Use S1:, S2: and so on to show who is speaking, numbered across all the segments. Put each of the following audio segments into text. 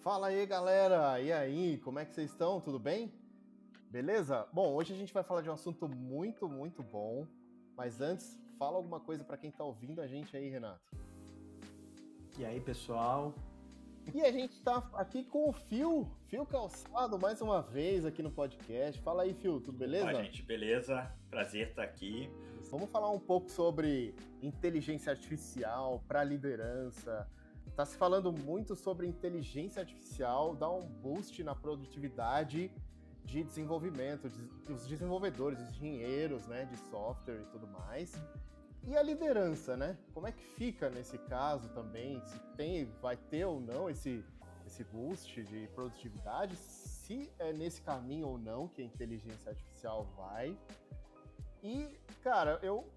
S1: Fala aí, galera! E aí, como é que vocês estão? Tudo bem? Beleza? Bom, hoje a gente vai falar de um assunto muito, muito bom. Mas antes, fala alguma coisa para quem tá ouvindo a gente aí, Renato.
S2: E aí, pessoal?
S1: E a gente tá aqui com o Fio Calçado, mais uma vez aqui no podcast. Fala aí, Fio, tudo beleza?
S3: Olá, gente, beleza? Prazer estar aqui.
S1: Vamos falar um pouco sobre inteligência artificial para liderança. Tá se falando muito sobre inteligência artificial, dar um boost na produtividade de desenvolvimento, dos desenvolvedores, dos engenheiros, né, de software e tudo mais. E a liderança, né? Como é que fica nesse caso também? Se vai ter ou não esse boost de produtividade? Se é nesse caminho ou não que a inteligência artificial vai? E, cara,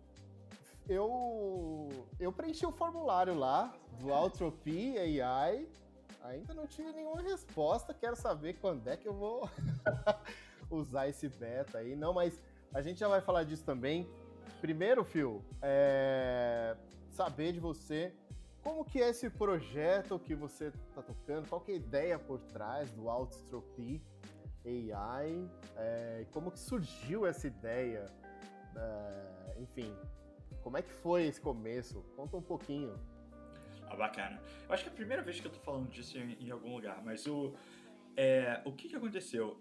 S1: eu preenchi o formulário lá do Altropy AI, ainda não tive nenhuma resposta, quero saber quando é que eu vou usar esse beta aí. Não, mas a gente já vai falar disso também. Primeiro, Phil, saber de você como que é esse projeto que você está tocando, qual que é a ideia por trás do Altropy AI, como que surgiu essa ideia, enfim, como é que foi esse começo? Conta um pouquinho.
S3: Bacana. Eu acho que é a primeira vez que eu tô falando disso em algum lugar, mas o que aconteceu?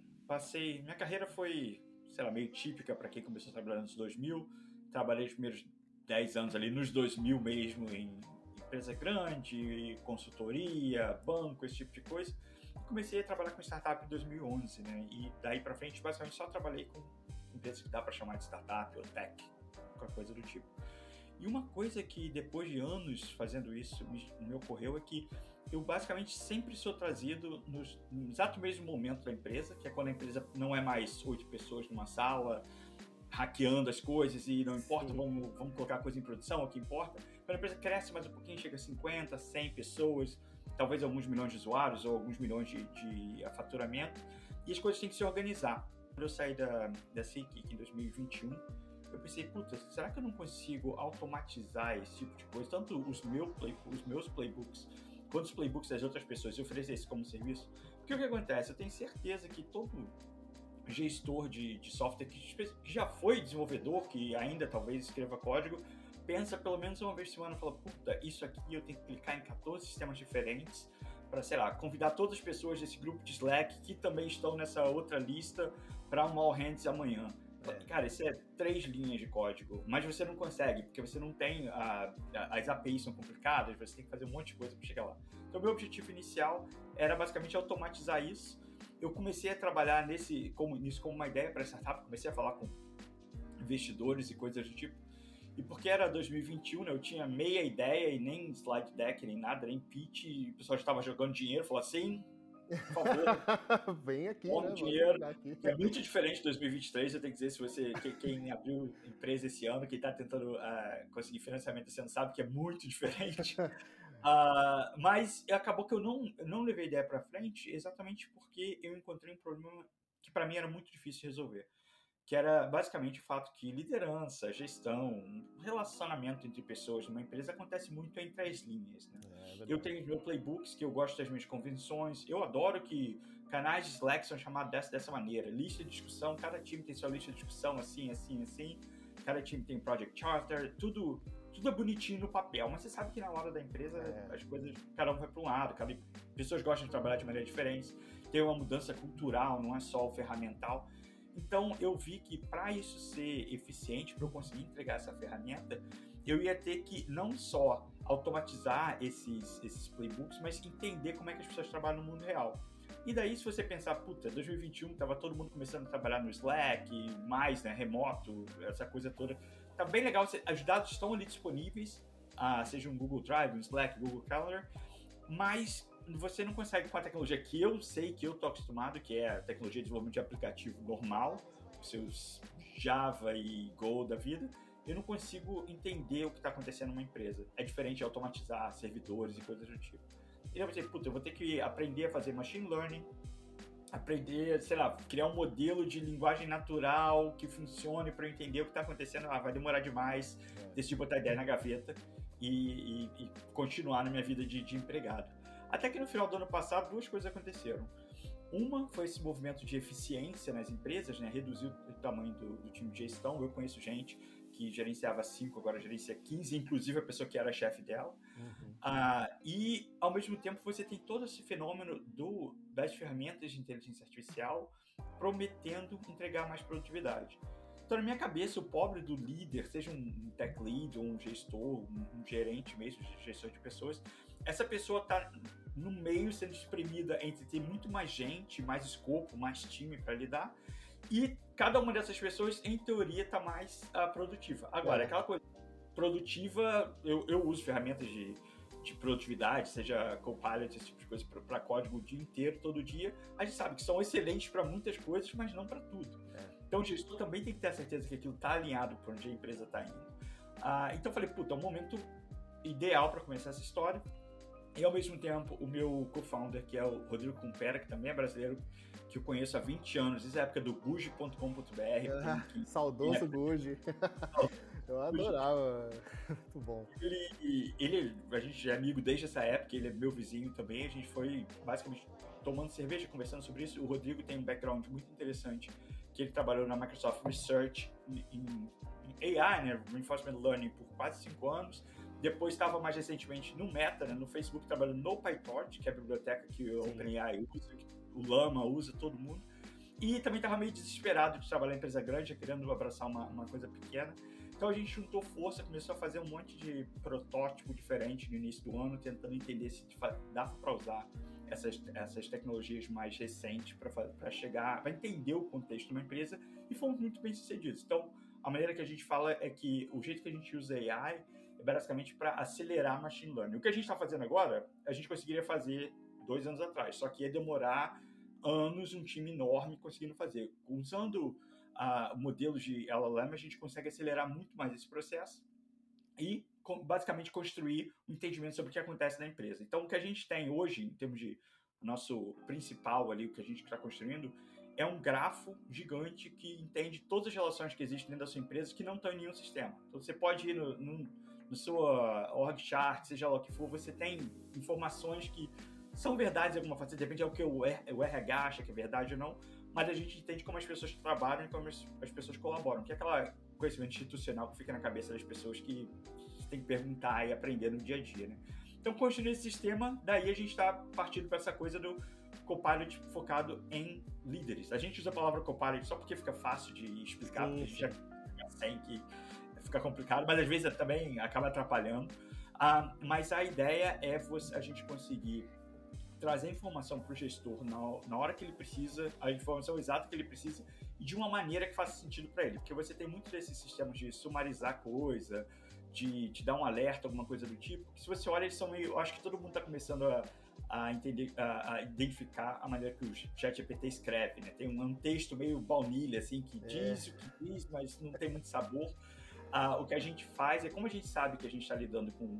S3: Minha carreira foi, sei lá, meio típica para quem começou a trabalhar nos 2000, trabalhei os primeiros 10 anos ali nos 2000 mesmo, em empresa grande, consultoria, banco, esse tipo de coisa. Comecei a trabalhar com startup em 2011, né? E daí para frente, basicamente, só trabalhei com empresas que dá para chamar de startup ou tech, qualquer coisa do tipo. E uma coisa que depois de anos fazendo isso me ocorreu é que eu basicamente sempre sou trazido no exato mesmo momento da empresa, que é quando a empresa não é mais 8 pessoas numa sala hackeando as coisas e não importa, vamos colocar a coisa em produção, o que importa. Quando a empresa cresce mais um pouquinho, chega a 50, 100 pessoas, talvez alguns milhões de usuários ou alguns milhões de faturamento, e as coisas têm que se organizar. Quando eu saí da SeatGeek em 2021, eu pensei, puta, será que eu não consigo automatizar esse tipo de coisa? Tanto os meus playbooks, quanto os playbooks das outras pessoas, e oferecer isso como serviço? Porque o que acontece? Eu tenho certeza que todo gestor de software que já foi desenvolvedor, que ainda talvez escreva código, pensa pelo menos uma vez por semana e fala, puta, isso aqui eu tenho que clicar em 14 sistemas diferentes para, sei lá, convidar todas as pessoas desse grupo de Slack que também estão nessa outra lista para um all hands amanhã. Cara, isso é 3 linhas de código, mas você não consegue, porque você não tem, as APIs são complicadas, você tem que fazer um monte de coisa para chegar lá. Então, meu objetivo inicial era basicamente automatizar isso. Eu comecei a trabalhar nisso como uma ideia para startup, comecei a falar com investidores e coisas do tipo. E porque era 2021, né, eu tinha meia ideia e nem slide deck, nem nada, nem pitch, e o pessoal já estava jogando dinheiro, falou assim, por favor,
S1: vem aqui,
S3: bom
S1: né?
S3: dinheiro. Aqui. É muito diferente de 2023, eu tenho que dizer, se você, quem abriu empresa esse ano, quem está tentando conseguir financiamento esse ano, sabe que é muito diferente. Mas acabou que eu não levei a ideia para frente exatamente porque eu encontrei um problema que para mim era muito difícil de resolver, que era basicamente o fato que liderança, gestão, relacionamento entre pessoas numa empresa acontece muito entre as linhas, né? Eu tenho os meus playbooks, que eu gosto das minhas convenções, eu adoro que canais de Slack são chamados dessa maneira, lista de discussão, cada time tem sua lista de discussão assim, cada time tem project charter, tudo é bonitinho no papel, mas você sabe que na hora da empresa as coisas, cada um vai para um lado, pessoas gostam de trabalhar de maneira diferente, tem uma mudança cultural, não é só o ferramental. Então, eu vi que para isso ser eficiente, para eu conseguir entregar essa ferramenta, eu ia ter que não só automatizar esses playbooks, mas entender como é que as pessoas trabalham no mundo real. E daí, se você pensar, puta, 2021, estava todo mundo começando a trabalhar no Slack, mais, né, remoto, essa coisa toda. Tá bem legal, os dados estão ali disponíveis, seja um Google Drive, um Slack, Google Calendar, mas você não consegue com a tecnologia que eu sei, que eu estou acostumado, que é a tecnologia de desenvolvimento de aplicativo normal, seus Java e Go da vida, eu não consigo entender o que está acontecendo numa empresa. É diferente de automatizar servidores e coisas do tipo. E eu pensei, puta, eu vou ter que aprender a fazer machine learning, aprender, sei lá, criar um modelo de linguagem natural que funcione para eu entender o que está acontecendo. Vai demorar demais, decidi botar a ideia na gaveta e continuar na minha vida de empregado. Até que no final do ano passado, duas coisas aconteceram. Uma foi esse movimento de eficiência nas empresas, né? Reduzir o tamanho do time de gestão. Eu conheço gente que gerenciava 5, agora gerencia 15, inclusive a pessoa que era chefe dela. E, ao mesmo tempo, você tem todo esse fenômeno das ferramentas de inteligência artificial prometendo entregar mais produtividade. Então, na minha cabeça, o pobre do líder, seja um tech lead, ou um gestor, um gerente mesmo, gestor de pessoas, essa pessoa está no meio sendo espremida entre ter muito mais gente, mais escopo, mais time para lidar, e cada uma dessas pessoas, em teoria, está mais produtiva. Agora, aquela coisa produtiva, eu uso ferramentas de produtividade, seja Copilot, esse tipo de coisa, para código o dia inteiro, todo dia. A gente sabe que são excelentes para muitas coisas, mas não para tudo. Então, o gestor também tem que ter a certeza que aquilo está alinhado para onde a empresa está indo. Então, eu falei, é um momento ideal para começar essa história. E, ao mesmo tempo, o meu co-founder, que é o Rodrigo Cumpera, que também é brasileiro, que eu conheço há 20 anos, desde a época do Guji.com.br.
S1: Saudoso Guji. Eu adorava. Muito bom.
S3: A gente é amigo desde essa época, ele é meu vizinho também. A gente foi basicamente tomando cerveja, conversando sobre isso. O Rodrigo tem um background muito interessante, que ele trabalhou na Microsoft Research em AI, né, Reinforcement Learning, por quase 5 anos. Depois estava mais recentemente no Meta, né, no Facebook, trabalhando no PyTorch, que é a biblioteca que o OpenAI usa, que o Llama usa, todo mundo. E também estava meio desesperado de trabalhar em empresa grande, querendo abraçar uma coisa pequena. Então a gente juntou força, começou a fazer um monte de protótipo diferente no início do ano, tentando entender se dava para usar essas tecnologias mais recentes para chegar, para entender o contexto de uma empresa, e fomos muito bem sucedidos. Então, a maneira que a gente fala é que o jeito que a gente usa AI é basicamente para acelerar machine learning. O que a gente está fazendo agora, a gente conseguiria fazer 2 anos atrás, só que ia demorar anos, um time enorme conseguindo fazer. Usando modelos de LLM, a gente consegue acelerar muito mais esse processo e basicamente construir um entendimento sobre o que acontece na empresa. Então, o que a gente tem hoje, em termos de nosso principal ali, o que a gente está construindo, é um grafo gigante que entende todas as relações que existem dentro da sua empresa que não estão em nenhum sistema. Então, você pode ir no seu org chart, seja lá o que for, você tem informações que são verdades de alguma forma, depende do que o RH acha que é verdade ou não, mas a gente entende como as pessoas trabalham e como as pessoas colaboram, que é aquela conhecimento institucional que fica na cabeça das pessoas que tem que perguntar e aprender no dia a dia, né? Então, construindo esse sistema, daí a gente está partindo para essa coisa do Copilot focado em líderes. A gente usa a palavra Copilot só porque fica fácil de explicar, porque a gente já tem que fica complicado, mas às vezes também acaba atrapalhando. Mas a ideia é a gente conseguir trazer informação para o gestor na hora que ele precisa, a informação exata que ele precisa, e de uma maneira que faça sentido para ele. Porque você tem muitos desses sistemas de sumarizar coisa, de dar um alerta, alguma coisa do tipo, que se você olha, eles são meio... Eu acho que todo mundo está começando a entender, a identificar a maneira que o ChatGPT escreve, né? Tem um texto meio baunilha, assim, que diz o que diz, mas não tem muito sabor. O que a gente faz é, como a gente sabe que a gente está lidando com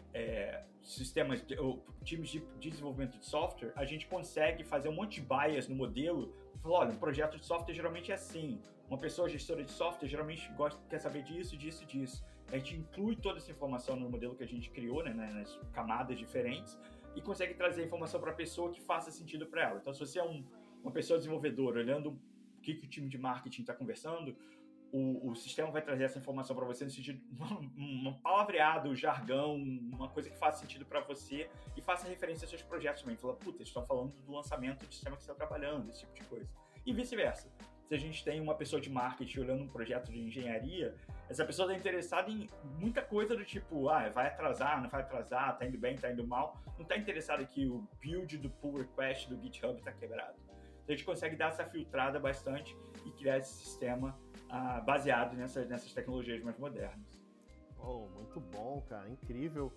S3: sistemas, times de desenvolvimento de software, a gente consegue fazer um monte de bias no modelo e falar, olha, um projeto de software geralmente é assim, uma pessoa gestora de software geralmente quer saber disso, disso e disso. A gente inclui toda essa informação no modelo que a gente criou, né, nas camadas diferentes, e consegue trazer a informação para a pessoa que faça sentido para ela. Então, se você é uma pessoa desenvolvedora olhando o que o time de marketing está conversando, o sistema vai trazer essa informação para você no sentido um palavreado, jargão, uma coisa que faça sentido para você e faça referência aos seus projetos também. Fala, puta, eles estão falando do lançamento do sistema que você está trabalhando, esse tipo de coisa. E vice-versa. Se a gente tem uma pessoa de marketing olhando um projeto de engenharia, essa pessoa está interessada em muita coisa do tipo, vai atrasar, não vai atrasar, tá indo bem, tá indo mal. Não está interessada que o build do pull request do GitHub está quebrado. Então a gente consegue dar essa filtrada bastante e criar esse sistema baseado nessas tecnologias mais modernas.
S1: Oh, muito bom, cara, incrível.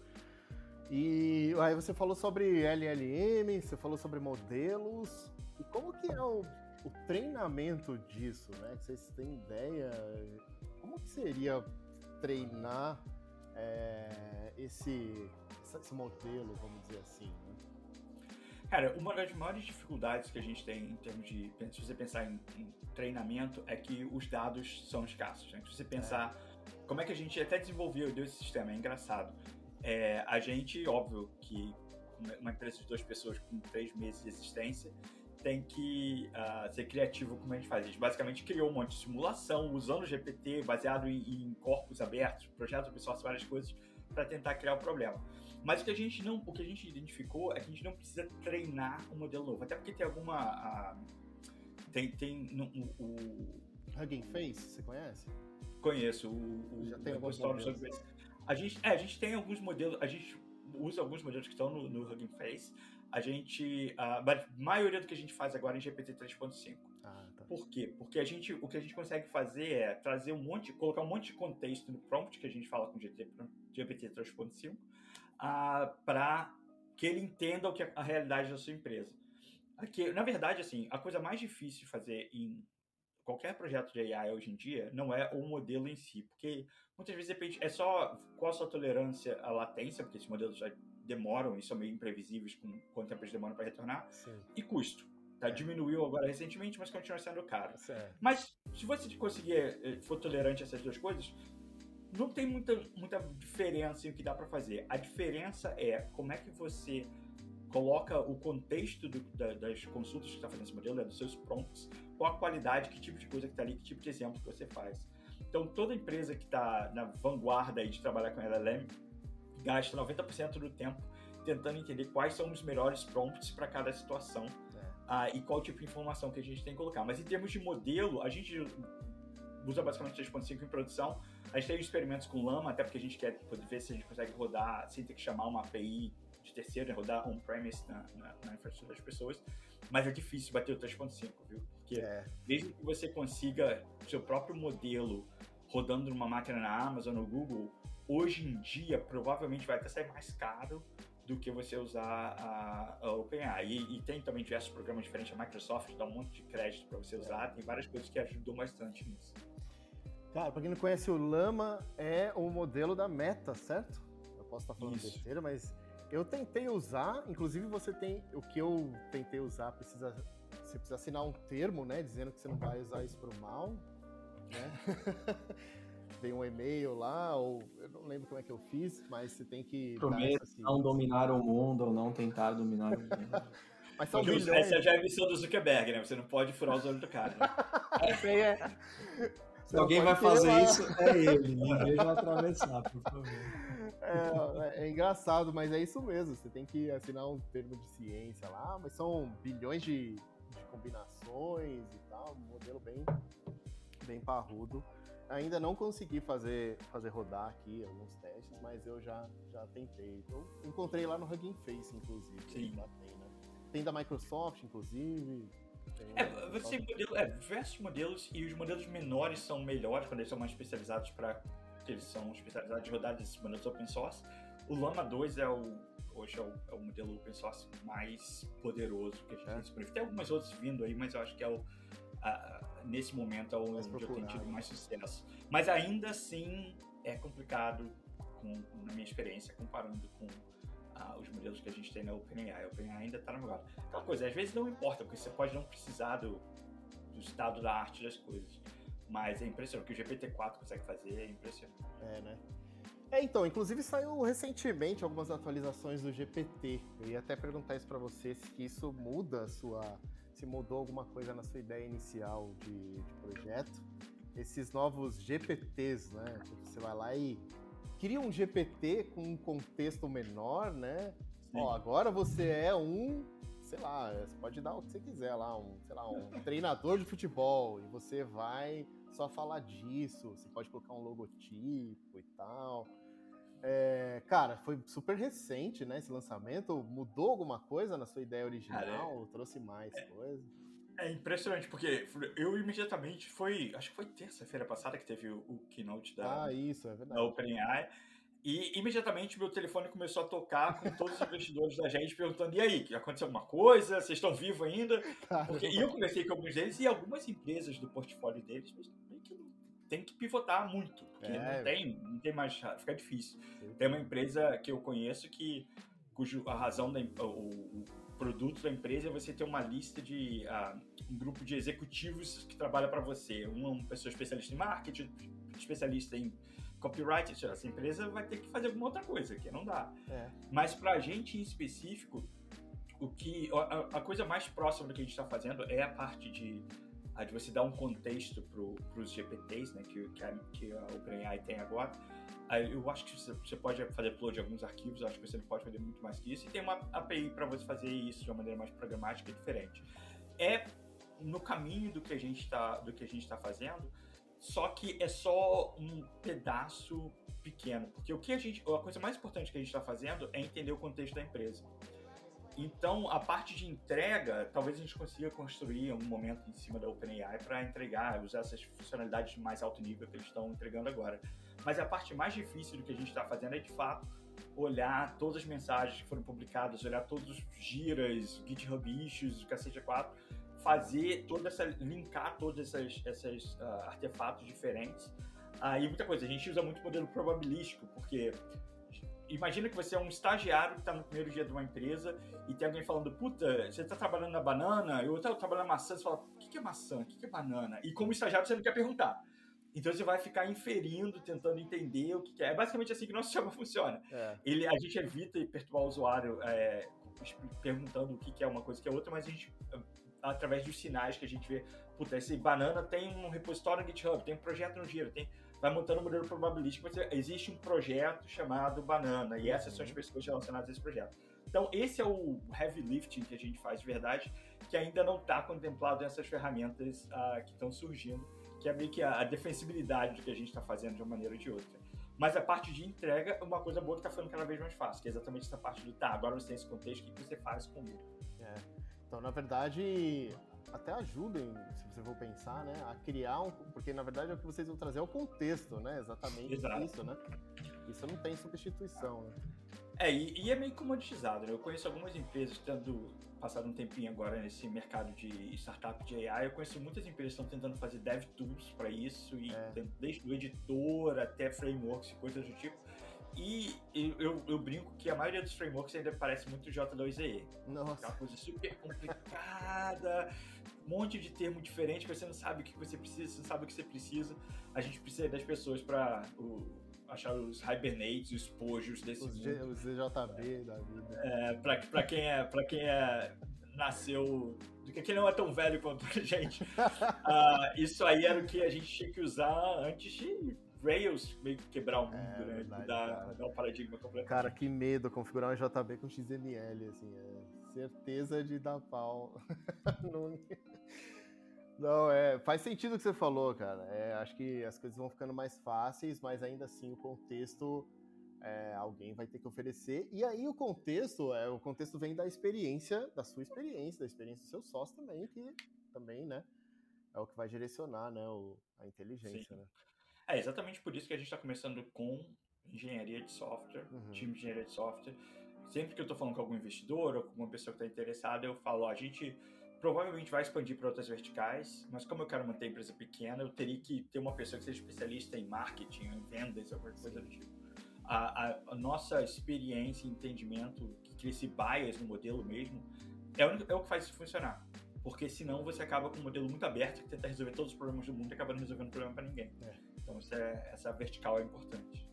S1: E aí você falou sobre LLM, você falou sobre modelos, e como que é o treinamento disso, né? Vocês têm ideia? Como que seria treinar esse modelo, vamos dizer assim, né?
S3: Cara, uma das maiores dificuldades que a gente tem em termos de, se você pensar em treinamento, é que os dados são escassos, né? Se você pensar como é que a gente até desenvolveu esse sistema, é engraçado. A gente, óbvio, que uma empresa de 2 pessoas com 3 meses de existência tem que ser criativo como a gente faz. A gente basicamente criou um monte de simulação usando o GPT, baseado em corpos abertos, projetos open source, várias coisas, para tentar criar o problema. Mas o que a gente identificou é que a gente não precisa treinar um modelo novo, até porque tem alguma... o
S1: Hugging Face, você conhece?
S3: Conheço
S1: Já tem alguns
S3: modelos.
S1: modelos.
S3: A gente tem alguns modelos, a gente usa alguns modelos que estão no Hugging Face. A maioria do que a gente faz agora é em GPT 3.5.
S1: Tá.
S3: Por quê? Porque o que a gente consegue fazer é trazer colocar um monte de contexto no prompt que a gente fala com GPT 3.5 para que ele entenda o que a realidade da sua empresa. Aqui, na verdade, assim, a coisa mais difícil de fazer em qualquer projeto de AI hoje em dia não é o modelo em si, porque muitas vezes depende, é só qual a sua tolerância à latência, porque esses modelos já demoram e são meio imprevisíveis com quanto tempo eles demoram para retornar,
S1: Sim.
S3: e custo. Diminuiu agora recentemente, mas continua sendo caro.
S1: Certo.
S3: Mas se você conseguir for tolerante a essas duas coisas, não tem muita diferença em o que dá para fazer. A diferença é como é que você coloca o contexto das consultas que você está fazendo esse modelo, dos seus prompts, qual a qualidade, que tipo de coisa que está ali, que tipo de exemplo que você faz. Então, toda empresa que está na vanguarda aí de trabalhar com LLM gasta 90% do tempo tentando entender quais são os melhores prompts para cada situação e qual tipo de informação que a gente tem que colocar. Mas em termos de modelo, a gente usa basicamente 3.5 em produção. A gente tem experimentos com Llama, até porque a gente quer poder ver se a gente consegue rodar sem ter que chamar uma API de terceiro, né? Rodar on-premise na infraestrutura das pessoas. Mas é difícil bater o 3.5, viu? Porque desde que você consiga o seu próprio modelo rodando numa máquina na Amazon ou no Google, hoje em dia provavelmente vai até sair mais caro do que você usar a OpenAI. E tem também diversos programas diferentes, a Microsoft dá um monte de crédito para você usar, tem várias coisas que ajudam bastante nisso.
S1: Cara, pra quem não conhece, o Llama é o modelo da Meta, certo? Eu posso estar falando besteira, mas eu tentei usar, inclusive o que eu tentei usar, você precisa assinar um termo, né, dizendo que você não vai usar isso pro mal, né? Tem um e-mail lá, ou eu não lembro como é que eu fiz, mas você tem que...
S2: Prometa não dominar o mundo ou não tentar dominar o mundo.
S1: Mas são
S3: Porque
S1: bilhões.
S3: essa já é a missão do Zuckerberg, né? Você não pode furar os olhos do cara. Né?
S2: Se alguém vai fazer isso, é ele. Ninguém vai atravessar, por favor.
S1: É engraçado, mas é isso mesmo. Você tem que assinar um termo de ciência lá, mas são bilhões de combinações e tal, um modelo bem parrudo. Ainda não consegui fazer rodar aqui alguns testes, mas eu já tentei. Eu encontrei lá no Hugging Face, inclusive.
S3: Sim.
S1: Lá tem, né? Tem da Microsoft, inclusive.
S3: Você tem diversos modelos, e os modelos menores são melhores quando eles são mais especializados eles são especializados em rodar desses modelos open source. O Llama 2 hoje é o modelo open source mais poderoso que a gente tem disponível. Tem algumas outras vindo aí, mas eu acho que nesse momento é onde eu tenho tido mais sucesso. Mas ainda assim é complicado, na minha experiência, comparando com os modelos que a gente tem na OpenAI. A OpenAI ainda está no lugar. Aquela coisa, às vezes não importa, porque você pode não precisar do estado da arte das coisas. Mas é impressionante. O que o GPT-4 consegue fazer é impressionante.
S1: Né? Então, inclusive saiu recentemente algumas atualizações do GPT. Eu ia até perguntar isso para você, se isso muda se mudou alguma coisa na sua ideia inicial de projeto. Esses novos GPTs, né? Você vai lá e cria um GPT com um contexto menor, né? Ó, agora você é sei lá, você pode dar o que você quiser lá, um treinador de futebol, e você vai só falar disso, você pode colocar um logotipo e tal. Cara, foi super recente, né, esse lançamento. Mudou alguma coisa na sua ideia original? Trouxe mais coisa?
S3: É impressionante, porque eu imediatamente acho que foi terça-feira passada que teve o keynote
S1: isso, é verdade.
S3: da OpenAI, e imediatamente meu telefone começou a tocar com todos os investidores da gente perguntando: e aí, aconteceu alguma coisa? Vocês estão vivos ainda? E eu conversei com alguns deles, e algumas empresas do portfólio deles tem que pivotar muito, porque não tem mais, fica difícil. Sim. Tem uma empresa que eu conheço cujo a razão o produto da empresa é você ter uma lista de um grupo de executivos que trabalha para você. Uma pessoa especialista em marketing, especialista em copyright, essa empresa vai ter que fazer alguma outra coisa, que não dá.
S1: É.
S3: Mas pra gente em específico, a coisa mais próxima do que a gente está fazendo é a parte de você dar um contexto para os GPTs, né, que a OpenAI tem agora. Eu acho que você pode fazer upload de alguns arquivos, eu acho que você não pode fazer muito mais que isso, e tem uma API para você fazer isso de uma maneira mais programática e diferente. É no caminho do que a gente está fazendo, só que é só um pedaço pequeno, porque a coisa mais importante que a gente está fazendo é entender o contexto da empresa. Então, a parte de entrega, talvez a gente consiga construir um momento em cima da OpenAI para entregar, usar essas funcionalidades de mais alto nível que eles estão entregando agora. Mas a parte mais difícil do que a gente está fazendo é, de fato, olhar todas as mensagens que foram publicadas, olhar todos os giras, GitHub issues, o cacete 4, linkar todos esses artefatos diferentes. E muita coisa, a gente usa muito modelo probabilístico, porque imagina que você é um estagiário que está no primeiro dia de uma empresa e tem alguém falando, puta, você está trabalhando na banana, eu estou trabalhando na maçã, você fala, o que é maçã, o que é banana? E como estagiário você não quer perguntar. Então você vai ficar inferindo, tentando entender o que é. É basicamente assim que nosso sistema funciona. A gente evita perturbar o usuário perguntando o que é uma coisa que é outra, mas a gente, através dos sinais que a gente vê, puta, esse banana tem um repositório no GitHub, tem um projeto no Gira, vai montando um modelo probabilístico, mas existe um projeto chamado Banana, e essas são as pessoas relacionadas a esse projeto. Então, esse é o heavy lifting que a gente faz de verdade, que ainda não está contemplado nessas ferramentas que estão surgindo, que é meio que a defensibilidade do que a gente está fazendo de uma maneira ou de outra. Mas a parte de entrega é uma coisa boa que está ficando cada vez mais fácil, que é exatamente essa parte do, agora você tem esse contexto, o que você faz com ele?
S1: Então, na verdade, até ajudem, se você for pensar, né, a criar porque na verdade é o que vocês vão trazer é o contexto, né, exatamente. Exato. Isso, né? Isso não tem substituição, né?
S3: E é meio comoditizado, né? Eu conheço algumas empresas, tendo passado um tempinho agora nesse mercado de startup de AI, eu conheço muitas empresas que estão tentando fazer dev tools para isso, e desde o editor até frameworks e coisas do tipo. E eu brinco que a maioria dos frameworks ainda parece muito J2EE.
S1: Nossa.
S3: É uma coisa super complicada, um monte de termo diferente, você não sabe o que você precisa, você não sabe o que você precisa. A gente precisa das pessoas para achar os Hibernates, os Pojos desse mundo.
S1: Os ZJB da vida.
S3: Para quem nasceu, quem não é tão velho quanto a gente, isso aí era o que a gente tinha que usar antes de Rails meio que quebrar o mundo, né? Dar um paradigma completamente.
S1: Cara, que medo configurar um JB com XML, assim, certeza de dar pau. Não, faz sentido o que você falou, cara. Acho que as coisas vão ficando mais fáceis, mas ainda assim o contexto alguém vai ter que oferecer. E aí o contexto vem da experiência, da sua experiência, da experiência do seu sócio também, que também, né, é o que vai direcionar, né, a inteligência, né?
S3: É exatamente por isso que a gente está começando com engenharia de software, time de engenharia de software. Sempre que eu estou falando com algum investidor ou com uma pessoa que está interessada, eu falo, a gente provavelmente vai expandir para outras verticais, mas como eu quero manter a empresa pequena, eu teria que ter uma pessoa que seja especialista em marketing, em vendas, alguma coisa do tipo. A nossa experiência e entendimento, que cria esse bias no modelo mesmo, é o que faz isso funcionar. Porque senão você acaba com um modelo muito aberto que tenta resolver todos os problemas do mundo e acaba não resolvendo problema para ninguém. Então essa vertical é importante.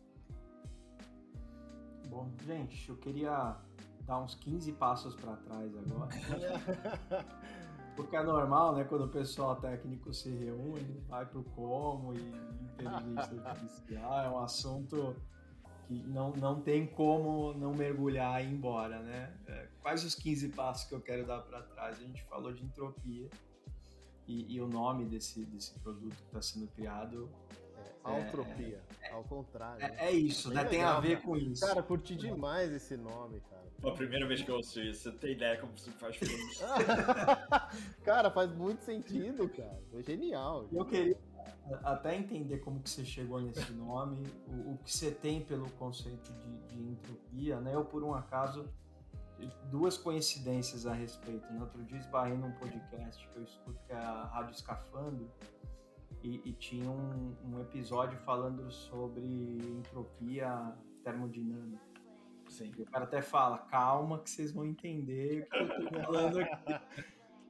S2: Bom, gente, eu queria dar uns 15 passos para trás agora. Porque é normal, né? Quando o pessoal técnico se reúne, vai pro como, e inteligência artificial é um assunto que não tem como não mergulhar e ir embora, né? Quais os 15 passos que eu quero dar para trás? A gente falou de entropia e o nome desse produto que está sendo criado...
S1: Altropia, ao contrário.
S2: É isso, né? Tem a ver com isso.
S1: Cara, curti demais esse nome, cara.
S3: A primeira vez que eu ouço isso, você tem ideia como você faz isso?
S1: Cara, faz muito sentido, cara. Foi genial.
S2: Eu queria até entender como que você chegou nesse nome, o que você tem pelo conceito de entropia, né? Eu, por um acaso, duas coincidências a respeito. No outro dia, esbarrei num podcast que eu escuto, que é a Rádio Escafandro, e tinha um episódio falando sobre entropia termodinâmica.
S3: Sim.
S2: E o cara até fala, calma que vocês vão entender o que eu tô falando aqui.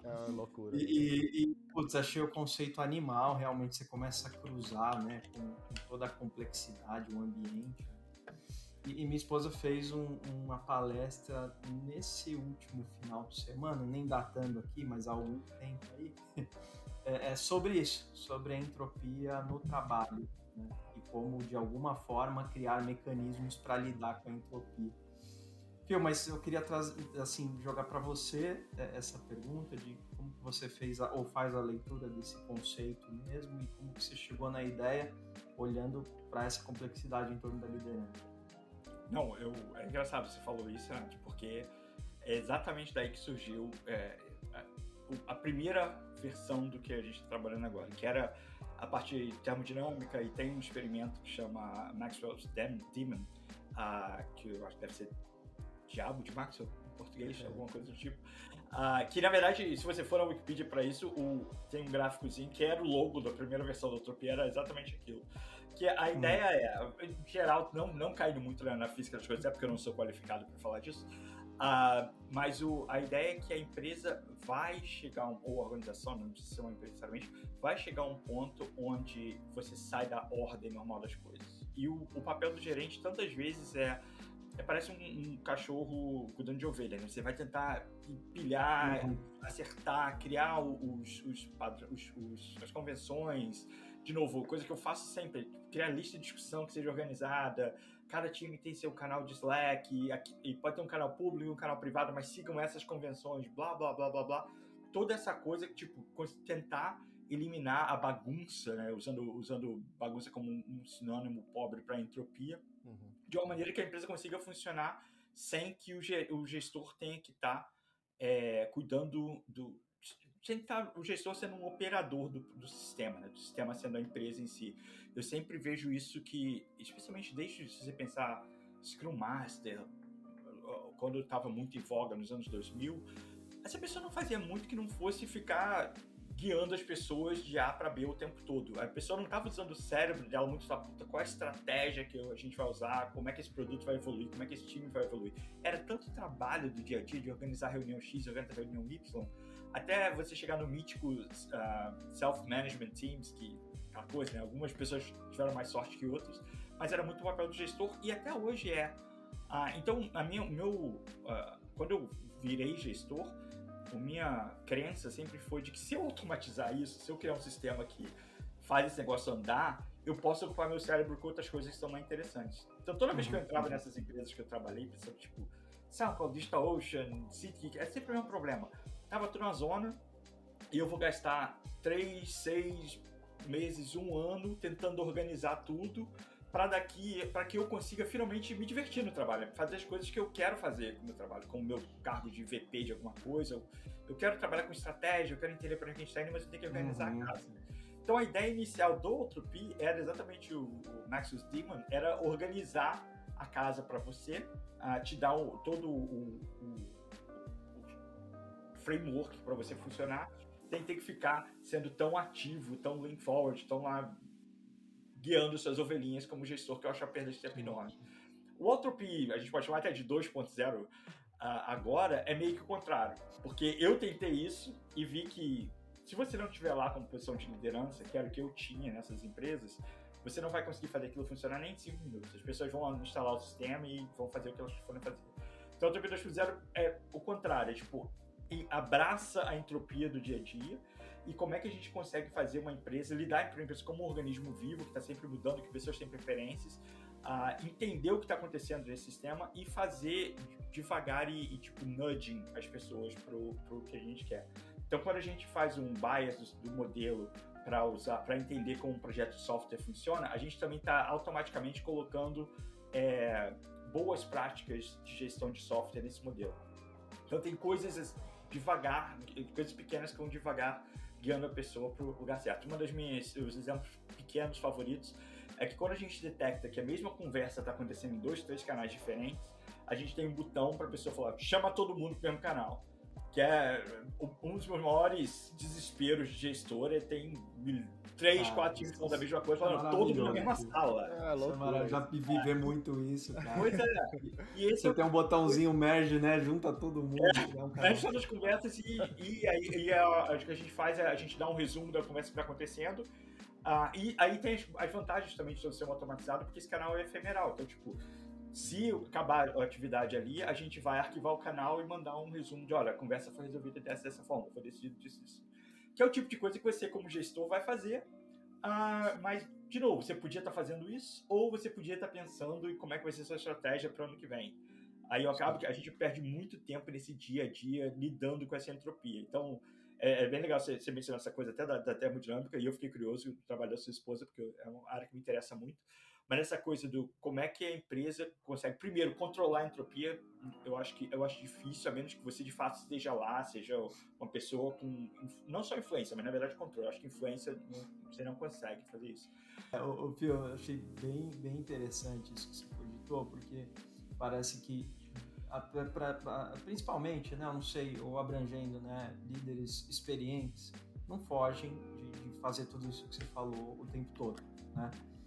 S1: É uma loucura.
S2: Putz, achei o conceito animal, realmente você começa a cruzar, né, com toda a complexidade, o ambiente. E minha esposa fez uma palestra nesse último final de semana, nem datando aqui, mas há algum tempo aí, é sobre isso, sobre a entropia no trabalho, né, e como, de alguma forma, criar mecanismos para lidar com a entropia. Fio, mas eu queria assim, jogar para você essa pergunta de como que você fez ou faz a leitura desse conceito mesmo e como que você chegou na ideia olhando para essa complexidade em torno da liderança.
S3: Não, é engraçado você falou isso, né? Porque é exatamente daí que surgiu a primeira versão do que a gente está trabalhando agora, que era a parte termodinâmica, e tem um experimento que chama Maxwell's Demon, que eu acho que deve ser Diabo de Maxwell, em português, alguma coisa do tipo. Que, na verdade, se você for na Wikipedia para isso, tem um gráficozinho que era o logo da primeira versão da Entropia, era exatamente aquilo. Que a ideia em geral, não caindo muito na física das coisas, até porque eu não sou qualificado para falar disso, mas a ideia é que a empresa vai chegar, ou a organização, não precisa ser uma empresa necessariamente, vai chegar a um ponto onde você sai da ordem normal das coisas. E o papel do gerente, tantas vezes, parece um cachorro cuidando de ovelha, né? Você vai tentar empilhar, acertar, criar as convenções. De novo, coisa que eu faço sempre, criar lista de discussão que seja organizada. Cada time tem seu canal de Slack, e pode ter um canal público e um canal privado, mas sigam essas convenções, blá, blá, blá, blá, blá. Toda essa coisa, tipo, tentar eliminar a bagunça, né? Usando bagunça como um sinônimo pobre para entropia, de uma maneira que a empresa consiga funcionar sem que o gestor tenha que estar cuidando sem estar o gestor sendo um operador do sistema, né? Do sistema sendo a empresa em si. Eu sempre vejo isso que, especialmente desde se você pensar Scrum Master, quando estava muito em voga nos anos 2000, essa pessoa não fazia muito que não fosse ficar guiando as pessoas de A para B o tempo todo. A pessoa não estava usando o cérebro dela muito da puta, qual é a estratégia que a gente vai usar, como é que esse produto vai evoluir, como é que esse time vai evoluir. Era tanto trabalho do dia a dia de organizar a reunião X, organizar a reunião Y, até você chegar no mítico self-management teams, que aquela coisa, né? Algumas pessoas tiveram mais sorte que outras, mas era muito o papel do gestor, e até hoje é. Então, quando eu virei gestor, a minha crença sempre foi de que se eu automatizar isso, se eu criar um sistema que faz esse negócio andar, eu posso ocupar meu cérebro com outras coisas que são mais interessantes. Então, toda vez que eu entrava nessas empresas que eu trabalhei, pensando, tipo, SoundCloud, DigitalOcean, City, é sempre o mesmo problema. Tava tudo na zona e eu vou gastar 3, 6 meses, 1 ano tentando organizar tudo para que eu consiga finalmente me divertir no trabalho, fazer as coisas que eu quero fazer com o meu trabalho, com o meu cargo de VP de alguma coisa. Eu quero trabalhar com estratégia, eu quero entender para onde a gente está indo, mas eu tenho que organizar a casa. Então a ideia inicial do Entropy era exatamente o Maxwell's Demon, era organizar a casa para você, te dar todo o framework para você funcionar, sem ter que ficar sendo tão ativo, tão lean forward, tão lá guiando suas ovelhinhas como gestor, que eu acho a perda de tempo enorme. O Entropy, a gente pode chamar até de 2.0 agora, é meio que o contrário, porque eu tentei isso e vi que se você não estiver lá como posição de liderança, que era o que eu tinha nessas empresas, você não vai conseguir fazer aquilo funcionar nem em 5 minutos. As pessoas vão instalar o sistema e vão fazer o que elas forem fazer. Então o Entropy 2.0 é o contrário, é tipo, abraça a entropia do dia a dia. E como é que a gente consegue fazer uma empresa, lidar com a empresa como um organismo vivo, que está sempre mudando, que pessoas têm preferências, entender o que está acontecendo nesse sistema e fazer devagar e tipo, nudging as pessoas pro que a gente quer. Então, quando a gente faz um bias do modelo para entender como um projeto de software funciona, a gente também está automaticamente colocando boas práticas de gestão de software nesse modelo. Então, tem coisas devagar, coisas pequenas que vão devagar, guiando a pessoa para o lugar certo. Os exemplos pequenos favoritos é que quando a gente detecta que a mesma conversa está acontecendo em 2, 3 canais diferentes, a gente tem um botão para a pessoa falar, chama todo mundo para o mesmo canal. Que é um dos meus maiores desesperos de gestor, tem 3, 4 times falando da mesma coisa, falando todo mundo na mesma sala.
S2: Já viver muito isso, cara.
S3: Pois é. E esse
S2: Você tem um botãozinho merge, né? Junta todo mundo.
S3: A gente tá nas conversas e aí o que a gente faz é a gente dá um resumo da conversa que tá acontecendo. E aí tem as vantagens também de todo ser automatizado, porque esse canal é efemeral. Então, tipo, se acabar a atividade ali, a gente vai arquivar o canal e mandar um resumo de, olha, a conversa foi resolvida dessa forma, foi decidido disso. Que é o tipo de coisa que você, como gestor, vai fazer. Mas, de novo, você podia estar fazendo isso, ou você podia estar pensando em como é que vai ser a sua estratégia para o ano que vem. Aí eu acabo que a gente perde muito tempo nesse dia a dia lidando com essa entropia. Então, é bem legal você mencionar essa coisa até da termodinâmica, e eu fiquei curioso de trabalhar com a sua esposa, porque é uma área que me interessa muito. Mas essa coisa do como é que a empresa consegue, primeiro, controlar a entropia, eu acho difícil, a menos que você de fato esteja lá, seja uma pessoa com, não só influência, mas na verdade controle. Eu acho que influência, você não consegue fazer isso.
S2: O Pio, eu achei bem interessante isso que você cogitou, porque parece que, principalmente, né, eu não sei, ou abrangendo, né, líderes experientes, não fogem de fazer tudo isso que você falou o tempo todo, né?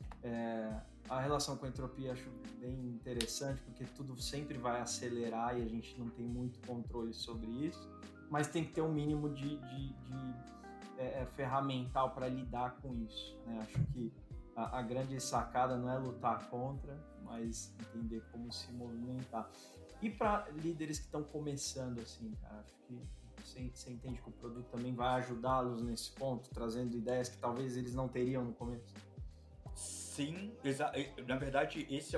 S2: A relação com a entropia eu acho bem interessante, porque tudo sempre vai acelerar e a gente não tem muito controle sobre isso, mas tem que ter um mínimo de ferramental para lidar com isso, né? Acho que a grande sacada não é lutar contra, mas entender como se movimentar. E para líderes que estão começando, assim, cara, acho que você entende que o produto também vai ajudá-los nesse ponto, trazendo ideias que talvez eles não teriam no começo?
S3: Sim, na verdade, esse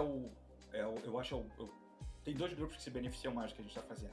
S3: eu acho, tem dois grupos que se beneficiam mais do que a gente está fazendo.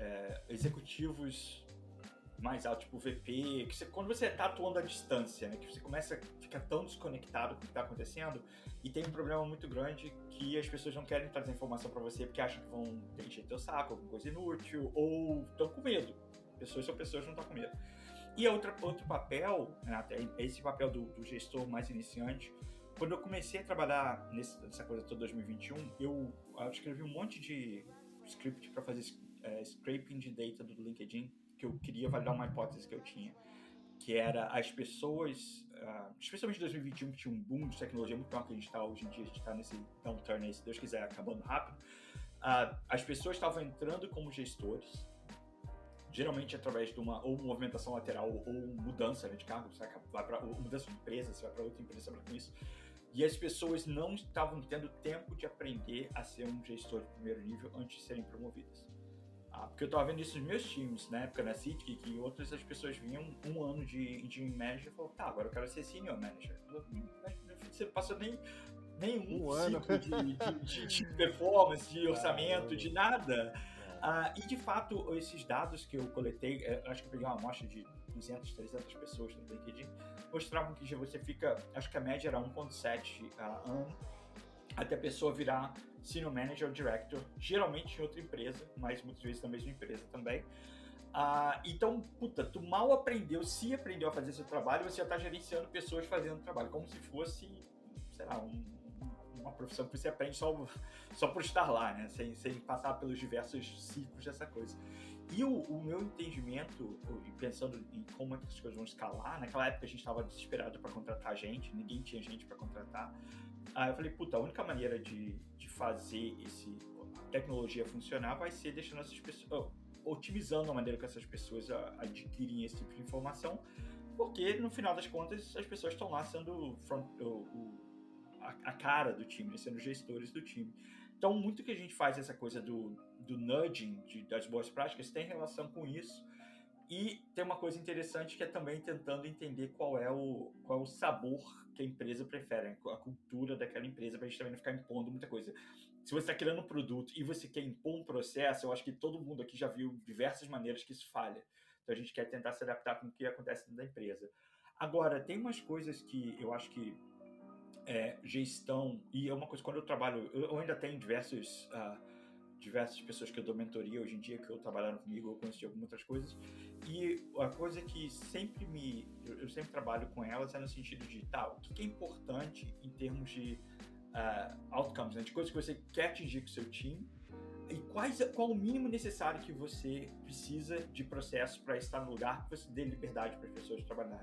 S3: Executivos mais altos, tipo VP, quando você está atuando à distância, né, que você começa a ficar tão desconectado com o que está acontecendo, e tem um problema muito grande que as pessoas não querem trazer informação para você porque acham que vão encher teu saco, alguma coisa inútil, ou estão com medo. Pessoas são pessoas, não estão com medo. E outro papel, né, esse papel do gestor mais iniciante, quando eu comecei a trabalhar nessa coisa toda 2021, eu escrevi um monte de script para fazer scraping de data do LinkedIn, que eu queria validar uma hipótese que eu tinha, que era as pessoas, especialmente em 2021, que tinha um boom de tecnologia muito maior que a gente está hoje em dia, a gente está nesse downturn aí, se Deus quiser, acabando rápido. As pessoas estavam entrando como gestores, geralmente através de uma ou movimentação lateral ou mudança, né, de cargo, você vai para mudança de empresa, você vai para outra empresa para com isso. E as pessoas não estavam tendo tempo de aprender a ser um gestor de primeiro nível antes de serem promovidas. Porque eu estava vendo isso nos meus times, na época na Citic, que outras as pessoas vinham um ano de engineering manager e falaram, tá, agora eu quero ser senior manager. Você não passou nem um ciclo de performance, de orçamento, de nada. E de fato, esses dados que eu coletei, acho que eu peguei uma amostra de 200, 300 pessoas no LinkedIn, mostravam que você fica, acho que a média era 1,7 ano, até a pessoa virar senior manager ou director, geralmente em outra empresa, mas muitas vezes na mesma empresa também. Então, tu mal aprendeu a fazer seu trabalho, você já está gerenciando pessoas fazendo trabalho, como se fosse, sei lá, uma profissão que você aprende só por estar lá, né? Sem passar pelos diversos ciclos dessa coisa. E o meu entendimento, pensando em como é que as coisas vão escalar, naquela época a gente estava desesperado para contratar gente, ninguém tinha gente para contratar. Eu falei, a única maneira de fazer a tecnologia funcionar vai ser deixando essas pessoas, otimizando a maneira que essas pessoas adquirem esse tipo de informação, porque no final das contas as pessoas estão lá sendo a cara do time, sendo gestores do time. Então, muito que a gente faz essa coisa do nudging, das boas práticas, tem relação com isso. E tem uma coisa interessante que é também tentando entender qual é o sabor que a empresa prefere, a cultura daquela empresa, para a gente também não ficar impondo muita coisa. Se você está criando um produto e você quer impor um processo, eu acho que todo mundo aqui já viu diversas maneiras que isso falha. Então, a gente quer tentar se adaptar com o que acontece dentro da empresa. Agora, tem umas coisas que eu acho que gestão, e é uma coisa, quando eu trabalho, eu ainda tenho diversas pessoas que eu dou mentoria hoje em dia, que eu trabalharam comigo, eu conheci algumas outras coisas, e a coisa que eu sempre trabalho com elas é no sentido de, o que é importante em termos de outcomes, né, de coisas que você quer atingir com o seu time, e qual o mínimo necessário que você precisa de processo para estar no lugar que você dê liberdade para as pessoas trabalharem.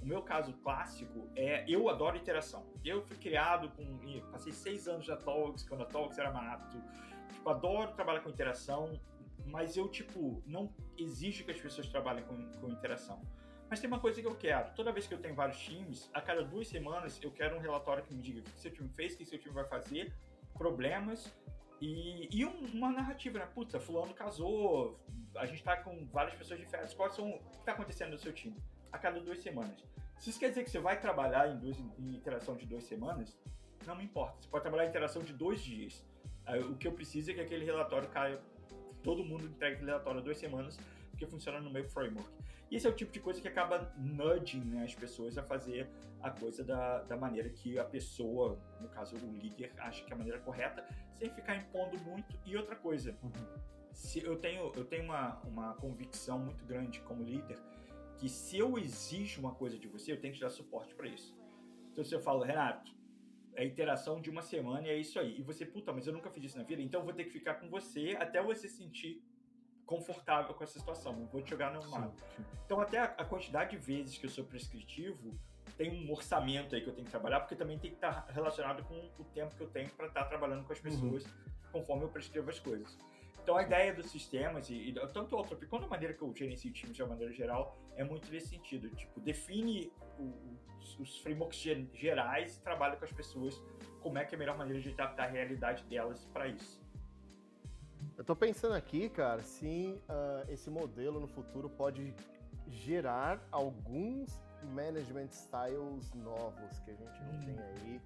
S3: o meu caso clássico eu adoro interação. Eu fui criado passei 6 anos na Talks, quando a Talks era mato. Tipo, adoro trabalhar com interação, mas eu, tipo, não exijo que as pessoas trabalhem com interação. Mas tem uma coisa que eu quero. Toda vez que eu tenho vários times, a cada 2 semanas eu quero um relatório que me diga o que seu time fez, o que seu time vai fazer, problemas e uma narrativa, né? Puta, fulano casou, a gente tá com várias pessoas de férias, o que tá acontecendo no seu time? A cada 2 semanas. Se isso quer dizer que você vai trabalhar em interação de 2 semanas, não me importa. Você pode trabalhar em interação de 2 dias. O que eu preciso é que aquele relatório caia, todo mundo entregue aquele relatório 2 semanas, porque funciona no meu framework. E esse é o tipo de coisa que acaba nudging, né, as pessoas a fazer a coisa da maneira que a pessoa, no caso o líder, acha que é a maneira correta, sem ficar impondo muito. E outra coisa, eu tenho uma convicção muito grande como líder, que se eu exijo uma coisa de você, eu tenho que te dar suporte para isso. Então se eu falo, Renato, é interação de 1 semana e é isso aí. E você, puta, mas eu nunca fiz isso na vida, então eu vou ter que ficar com você até você sentir confortável com essa situação, não vou te jogar no mar. Então até a quantidade de vezes que eu sou prescritivo tem um orçamento aí que eu tenho que trabalhar, porque também tem que estar relacionado com o tempo que eu tenho para estar trabalhando com as pessoas conforme eu prescrevo as coisas. Então a ideia dos sistemas, e tanto o Autopic quanto a maneira que eu gerencio times de uma maneira geral, é muito nesse sentido, tipo, define os frameworks gerais e trabalha com as pessoas como é que é a melhor maneira de adaptar a realidade delas para isso.
S1: Eu tô pensando aqui, cara, se esse modelo no futuro pode gerar alguns management styles novos que a gente não tem aí,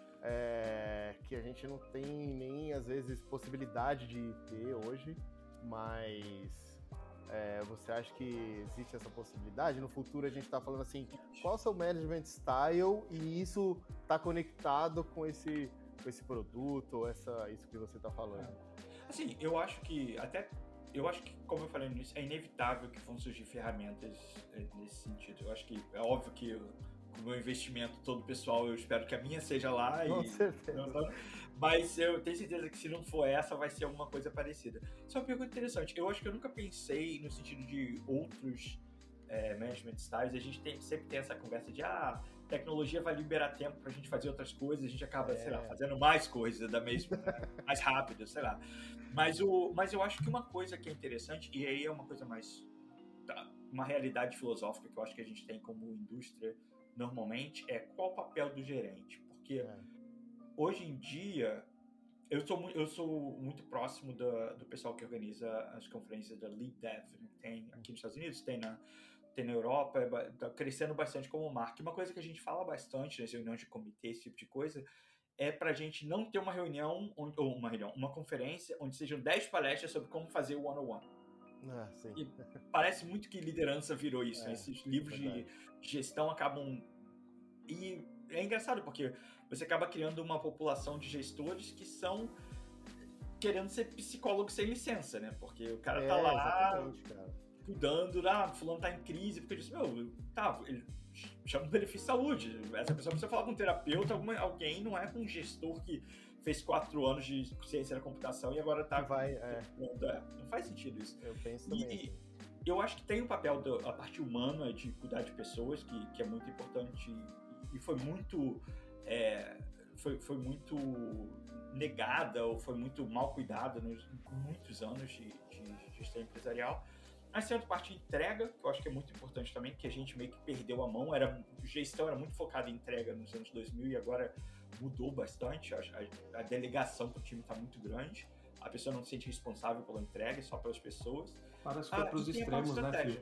S1: que a gente não tem nem, às vezes, possibilidade de ter hoje, mas você acha que existe essa possibilidade? No futuro a gente tá falando assim, qual é o seu management style e isso tá conectado com esse produto, isso que você tá falando?
S3: Assim, eu acho que, como eu falei no início, é inevitável que vão surgir ferramentas nesse sentido. Eu acho que é óbvio que o meu investimento todo pessoal, eu espero que a minha seja lá.
S1: Com certeza.
S3: Mas eu tenho certeza que se não for essa, vai ser alguma coisa parecida. Isso é uma pergunta interessante. Eu acho que eu nunca pensei no sentido de outros management styles. A gente sempre tem essa conversa de tecnologia vai liberar tempo pra gente fazer outras coisas, a gente acaba, sei lá, fazendo mais coisas da mesma, mais rápido, sei lá. Mas eu acho que uma coisa que é interessante, e aí é uma coisa mais, uma realidade filosófica que eu acho que a gente tem como indústria normalmente, é qual o papel do gerente. Porque hoje em dia, eu sou muito próximo do pessoal que organiza as conferências da Lead Dev, né? Tem aqui nos Estados Unidos, tem na Europa, está crescendo bastante como marca. Uma coisa que a gente fala bastante nas reuniões de comitê, esse tipo de coisa, é para a gente não ter uma reunião, uma conferência, onde sejam 10 palestras sobre como fazer o one-on-one.
S1: Sim.
S3: E parece muito que liderança virou isso, né? Esses livros de gestão acabam... E é engraçado, porque você acaba criando uma população de gestores que são querendo ser psicólogo sem licença, né? Porque o cara tá lá... cuidando, fulano tá em crise, porque eu disse, ele chama o benefício de saúde, essa pessoa precisa falar com um terapeuta, alguém, não é com um gestor que fez 4 anos de ciência da computação e agora tá... não faz sentido isso.
S1: Eu penso também.
S3: E eu acho que tem um papel a parte humana de cuidar de pessoas, que é muito importante e foi muito... foi muito negada ou foi muito mal cuidada nos muitos anos de gestão empresarial. Mas tem outra parte de entrega, que eu acho que é muito importante também, que a gente meio que perdeu a mão. Gestão era muito focada em entrega nos anos 2000 e agora mudou bastante. A delegação para o time está muito grande. A pessoa não se sente responsável pela entrega, só pelas pessoas.
S2: Parece que foi para os extremos, né, Fio?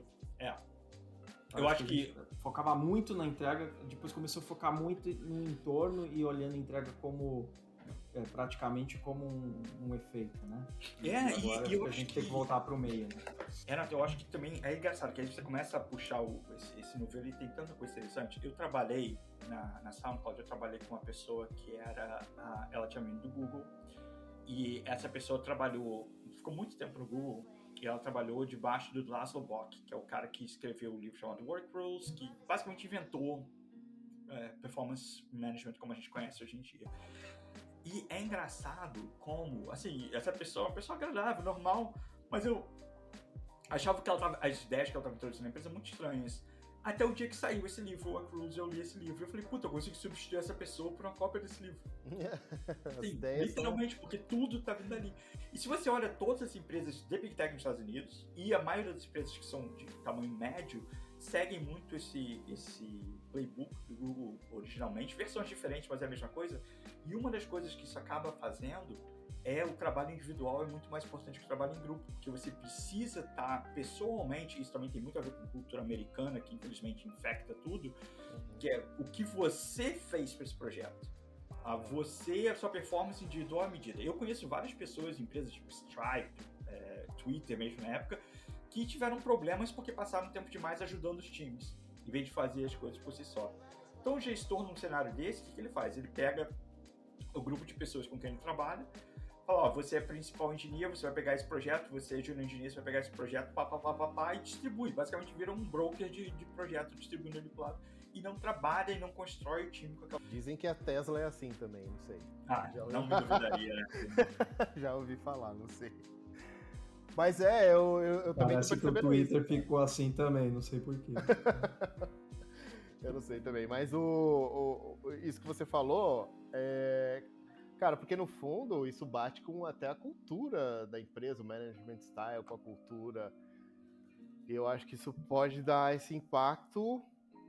S3: Eu acho que
S2: focava muito na entrega, depois começou a focar muito no entorno e olhando a entrega como... praticamente como um efeito, né?
S3: E
S2: agora a gente tem que voltar para o meio, né?
S3: Eu acho que também é engraçado, que aí você começa a puxar esse novelo e tem tanta coisa interessante. Eu trabalhei na SoundCloud, eu trabalhei com uma pessoa que ela tinha vindo do Google, e essa pessoa ficou muito tempo no Google, e ela trabalhou debaixo do Laszlo Bock, que é o cara que escreveu o livro chamado Work Rules, que basicamente inventou performance management como a gente conhece hoje em dia. E é engraçado como, assim, essa pessoa é uma pessoa agradável, normal, mas eu achava que as ideias que ela estava introduzindo na empresa muito estranhas. Até o dia que saiu esse livro, A Cruise, eu li esse livro. Eu falei, puta, eu consigo substituir essa pessoa por uma cópia desse livro. Sim, literalmente, porque tudo tá vindo ali. E se você olha todas as empresas de Big Tech nos Estados Unidos, e a maioria das empresas que são de tamanho médio, seguem muito esse playbook do Google originalmente, versões diferentes, mas é a mesma coisa. E uma das coisas que isso acaba fazendo é o trabalho individual é muito mais importante que o trabalho em grupo, porque você precisa estar pessoalmente, isso também tem muito a ver com cultura americana, que infelizmente infecta tudo, que é o que você fez para esse projeto. Você, a sua performance individual à medida. Eu conheço várias pessoas, empresas tipo Stripe, Twitter mesmo na época, que tiveram problemas porque passaram tempo demais ajudando os times, em vez de fazer as coisas por si só. Então o gestor, num cenário desse, o que ele faz? Ele pega o grupo de pessoas com quem ele trabalha, fala, ó, você é principal engenheiro, você vai pegar esse projeto, você é junior engineer, você vai pegar esse projeto, e distribui. Basicamente vira um broker de projeto, distribuindo ele pro lado. E não trabalha e não constrói o time com aquela...
S1: Dizem que a Tesla é assim também, não sei.
S3: Não me duvidaria, né?
S1: Já ouvi falar, não sei. Mas eu também tô
S2: percebendo que o Twitter ficou assim também, não sei porquê.
S1: Eu não sei também, mas isso que você falou, cara, porque no fundo isso bate com até a cultura da empresa, o management style com a cultura. E eu acho que isso pode dar esse impacto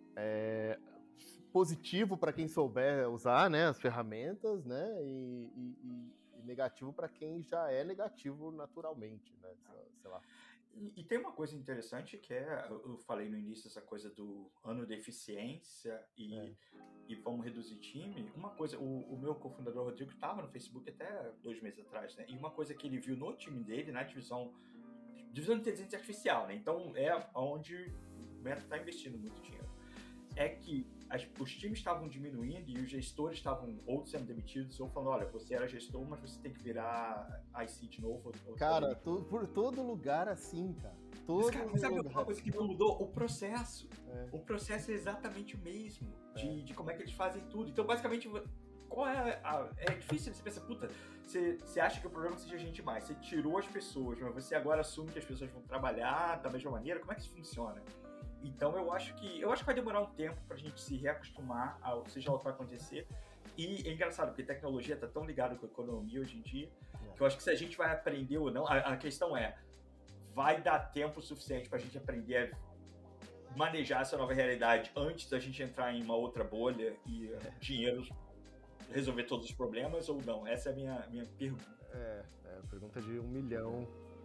S1: positivo para quem souber usar, né, as ferramentas, né, e negativo para quem já é negativo naturalmente, né, sei lá.
S3: E tem uma coisa interessante que eu falei no início, essa coisa do ano de eficiência e vamos reduzir time. Uma coisa, o meu cofundador Rodrigo estava no Facebook até 2 meses atrás, né? E uma coisa que ele viu no time dele, na divisão de inteligência artificial, né? Então é onde o Meta está investindo muito dinheiro. É que os times estavam diminuindo e os gestores estavam ou sendo demitidos ou falando, olha, você era gestor, mas você tem que virar IC de novo.
S1: Cara, por todo lugar assim, cara.
S3: Mas sabe uma coisa que não mudou? O processo. O processo é exatamente o mesmo de como é que eles fazem tudo. Então, basicamente, qual é difícil você pensar, puta, você acha que o problema seja gente mais. Você tirou as pessoas, mas você agora assume que as pessoas vão trabalhar da mesma maneira. Como é que isso funciona? Então eu acho que vai demorar um tempo pra gente se reacostumar ao seja lá o que vai acontecer. E é engraçado, porque a tecnologia tá tão ligada com a economia hoje em dia, que eu acho que se a gente vai aprender ou não, a questão vai dar tempo suficiente pra gente aprender a manejar essa nova realidade antes da gente entrar em uma outra bolha e dinheiro resolver todos os problemas ou não? Essa é a minha pergunta.
S1: Pergunta de 1 milhão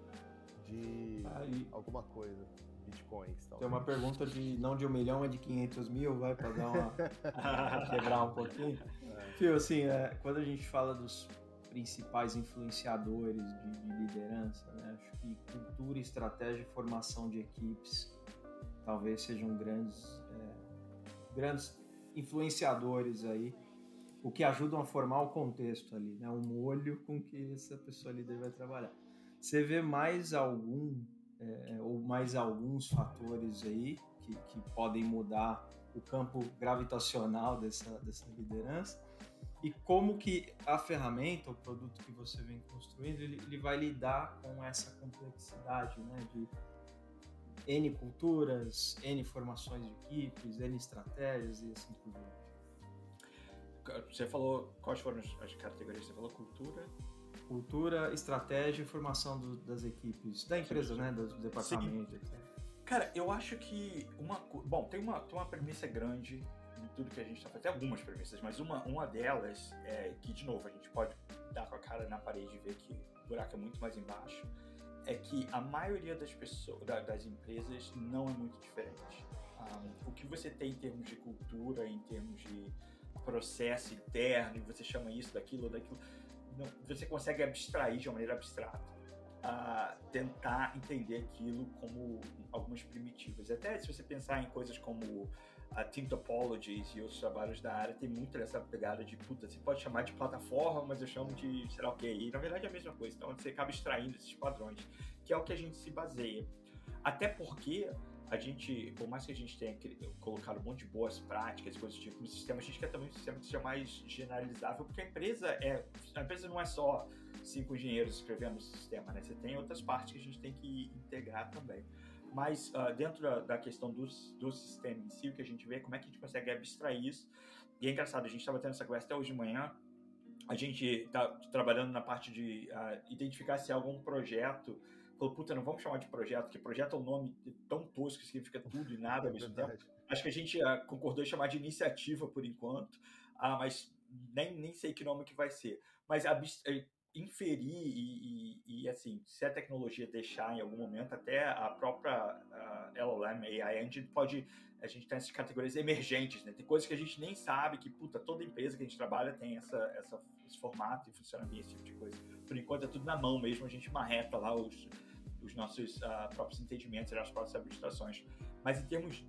S1: de alguma coisa. Bitcoins. Talvez.
S2: Tem uma pergunta não de 1 milhão, é de 500 mil, vai para dar quebrar um pouquinho. Fio, assim, quando a gente fala dos principais influenciadores de liderança, né, acho que cultura, estratégia e formação de equipes talvez sejam grandes influenciadores aí, o que ajudam a formar o contexto ali, né, o molho com que essa pessoa líder vai trabalhar. Você vê mais ou mais alguns fatores aí que podem mudar o campo gravitacional dessa liderança e como que a ferramenta, o produto que você vem construindo, ele vai lidar com essa complexidade, né, de N culturas, N formações de equipes, N estratégias e assim por diante.
S3: Você falou, quais foram as categorias? Você falou
S2: cultura, estratégia e formação das equipes, da empresa, né, dos departamentos, etc.
S3: Cara, eu acho que tem uma premissa grande em tudo que a gente está fazendo, tem algumas premissas, mas uma delas é que, de novo, a gente pode dar com a cara na parede e ver que o buraco é muito mais embaixo, é que a maioria das pessoas, das empresas não é muito diferente. O que você tem em termos de cultura, em termos de processo interno, e você chama isso, daquilo, não, você consegue abstrair de uma maneira abstrata, tentar entender aquilo como algumas primitivas. Até se você pensar em coisas como a Team Topologies e outros trabalhos da área, tem muito essa pegada de, puta, você pode chamar de plataforma, mas eu chamo de, sei lá o quê, e na verdade é a mesma coisa. Então você acaba extraindo esses padrões, que é o que a gente se baseia. Até porque a gente, por mais que a gente tenha colocado um monte de boas práticas e coisas do tipo no sistema, a gente quer também um sistema que seja mais generalizável, porque a empresa não é só 5 engenheiros escrevendo o sistema, né? Você tem outras partes que a gente tem que integrar também. mais dentro da questão do sistema em si, o que a gente vê, como é que a gente consegue abstrair isso. E é engraçado, a gente estava tendo essa conversa até hoje de manhã, a gente está trabalhando na parte de identificar se há algum projeto. Falou, puta, não vamos chamar de projeto, porque projeto é um nome tão tosco que significa tudo e nada ao mesmo tempo. Acho que a gente concordou em chamar de iniciativa por enquanto, mas nem sei que nome que vai ser. Mas inferir e assim, se a tecnologia deixar em algum momento, até a própria LLM, AI Engine, a gente tem essas categorias emergentes, né? Tem coisas que a gente nem sabe, que puta, toda empresa que a gente trabalha tem esse formato e funcionamento, esse tipo de coisa. Por enquanto é tudo na mão mesmo, a gente marreta lá os nossos próprios entendimentos e as próprias abstrações. Mas em termos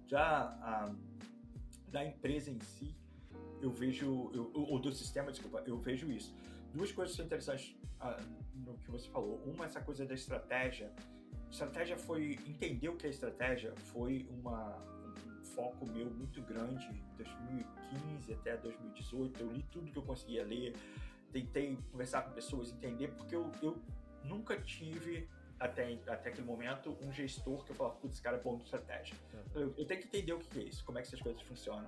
S3: da empresa em si, eu vejo, ou do sistema, desculpa, eu vejo isso. Duas coisas são interessantes no que você falou. Uma, essa coisa da estratégia. Estratégia foi, entender o que é estratégia foi um foco meu muito grande, 2015 até 2018. Eu li tudo que eu conseguia ler, tentei conversar com pessoas, entender, porque eu nunca tive, até aquele momento, um gestor que eu falava, putz, esse cara é bom de estratégia. Eu tenho que entender o que é isso, como é que essas coisas funcionam.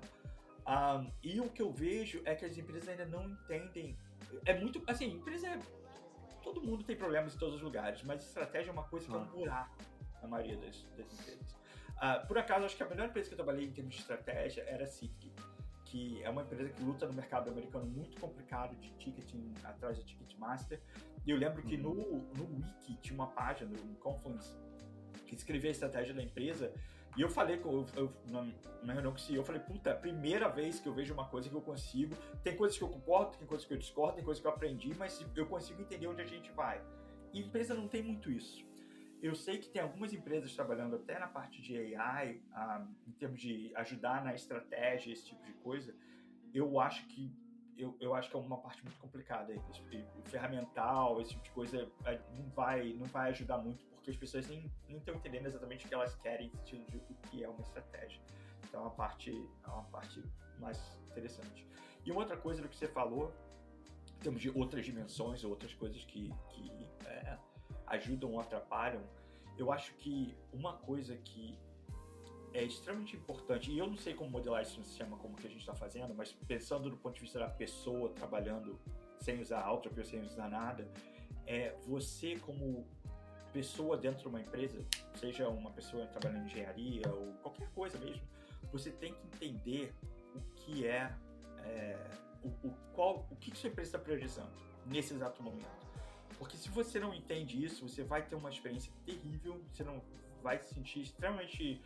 S3: E o que eu vejo é que as empresas ainda não entendem. É muito, assim, empresa todo mundo tem problemas em todos os lugares, mas estratégia é uma coisa que é um buraco na maioria das empresas. Por acaso, acho que a melhor empresa que eu trabalhei em termos de estratégia era a Citk, que é uma empresa que luta no mercado americano muito complicado de ticketing, atrás do Ticketmaster. E eu lembro que no Wiki tinha uma página, no Confluence, que escrevia a estratégia da empresa. E eu falei na reunião com o CEO, eu falei, puta, é a primeira vez que eu vejo uma coisa que eu consigo. Tem coisas que eu concordo, tem coisas que eu discordo, tem coisas que eu aprendi, mas eu consigo entender onde a gente vai. E a empresa não tem muito isso. Eu sei que tem algumas empresas trabalhando até na parte de AI, em termos de ajudar na estratégia, esse tipo de coisa. Eu acho que é uma parte muito complicada. Ferramental, esse tipo de coisa não vai ajudar muito, porque as pessoas nem estão entendendo exatamente o que elas querem, no sentido de o que é uma estratégia. Então é uma parte mais interessante. E uma outra coisa do que você falou, em termos de outras dimensões, outras coisas que ajudam ou atrapalham, eu acho que uma coisa que é extremamente importante, e eu não sei como modelar isso no sistema como que a gente está fazendo, mas pensando do ponto de vista da pessoa trabalhando sem usar Outlook ou sem usar nada, você como pessoa dentro de uma empresa, seja uma pessoa trabalhando em engenharia ou qualquer coisa mesmo, você tem que entender o que o que sua empresa está priorizando nesse exato momento. Porque se você não entende isso, você vai ter uma experiência terrível, você não vai se sentir extremamente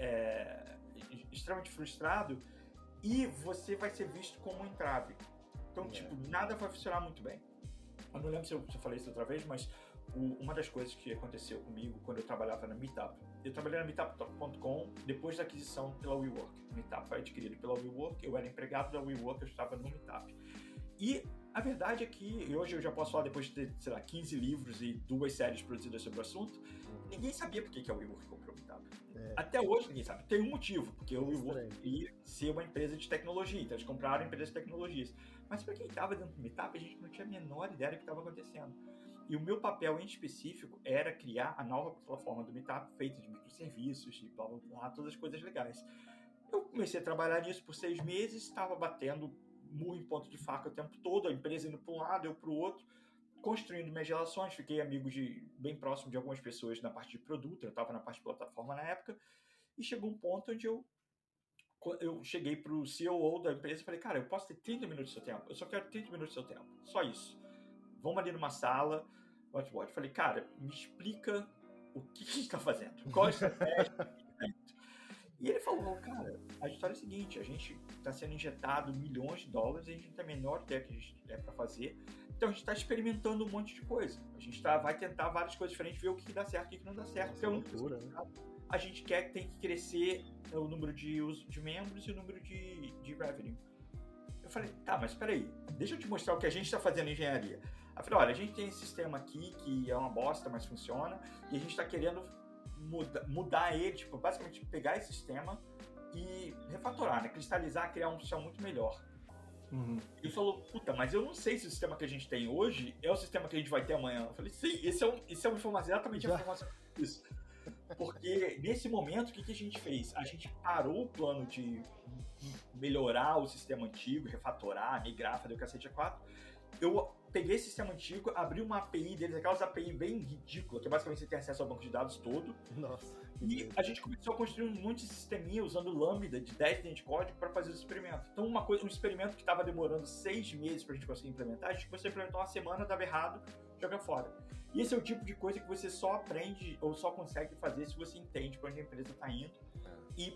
S3: frustrado e você vai ser visto como um entrave. Então, nada vai funcionar muito bem. Eu não lembro se eu falei isso outra vez, mas uma das coisas que aconteceu comigo quando eu trabalhava na Meetup, eu trabalhei na Meetup.com depois da aquisição pela WeWork. Meetup foi adquirido pela WeWork, eu era empregado da WeWork, eu estava no Meetup. E a verdade é que hoje eu já posso falar, depois de ter, sei lá, 15 livros e 2 séries produzidas sobre o assunto, ninguém sabia por que a WeWork comprou o Meetup. Até hoje ninguém sabe. Tem um motivo, porque o WeWork queria ser uma empresa de tecnologia, então eles compraram empresas de tecnologias. Mas para quem estava dentro do Meetup, a gente não tinha a menor ideia do que estava acontecendo. E o meu papel em específico era criar a nova plataforma do Meetup, feita de microserviços, de blá blá blá, todas as coisas legais. Eu comecei a trabalhar nisso por 6 meses, estava batendo murro em ponto de faca o tempo todo, a empresa indo para um lado, eu para o outro, construindo minhas relações, fiquei amigo bem próximo de algumas pessoas na parte de produto, eu estava na parte de plataforma na época, e chegou um ponto onde eu cheguei para o CEO da empresa e falei, cara, eu posso ter 30 minutos do seu tempo? Eu só quero 30 minutos do seu tempo, só isso. Vamos ali numa sala, whiteboard. Falei, cara, me explica o que a gente está fazendo, qual é a estratégia. E ele falou, cara, a história é a seguinte, a gente está sendo injetado milhões de dólares e a gente não tem a menor ideia que a gente é para fazer, então a gente está experimentando um monte de coisa. A gente vai tentar várias coisas diferentes, ver o que dá certo e o que não dá certo. Porque a gente tem que crescer o número de membros e o número de revenue. Eu falei, tá, mas espera aí, deixa eu te mostrar o que a gente está fazendo em engenharia. Eu falei, olha, a gente tem esse sistema aqui que é uma bosta, mas funciona, e a gente está querendo mudar ele, tipo, basicamente pegar esse sistema e refatorar, né? Cristalizar, criar um sistema muito melhor. Ele falou, puta, mas eu não sei se o sistema que a gente tem hoje é o sistema que a gente vai ter amanhã. Eu falei, sim, esse é uma informação, exatamente a informação disso. Porque nesse momento, o que a gente fez? A gente parou o plano de melhorar o sistema antigo, refatorar, migrar, fazer o cacete A4. Eu peguei esse sistema antigo, abri uma API deles, aquelas API bem ridículas, que basicamente você tem acesso ao banco de dados todo.
S1: Nossa.
S3: E a gente começou a construir um monte de sisteminha usando Lambda de 10 linhas de código para fazer os experimentos. Então, um experimento que estava demorando 6 meses para a gente conseguir implementar, a gente começou a implementar uma semana, dava errado, joga fora. E esse é o tipo de coisa que você só aprende ou só consegue fazer se você entende para onde a empresa está indo. E,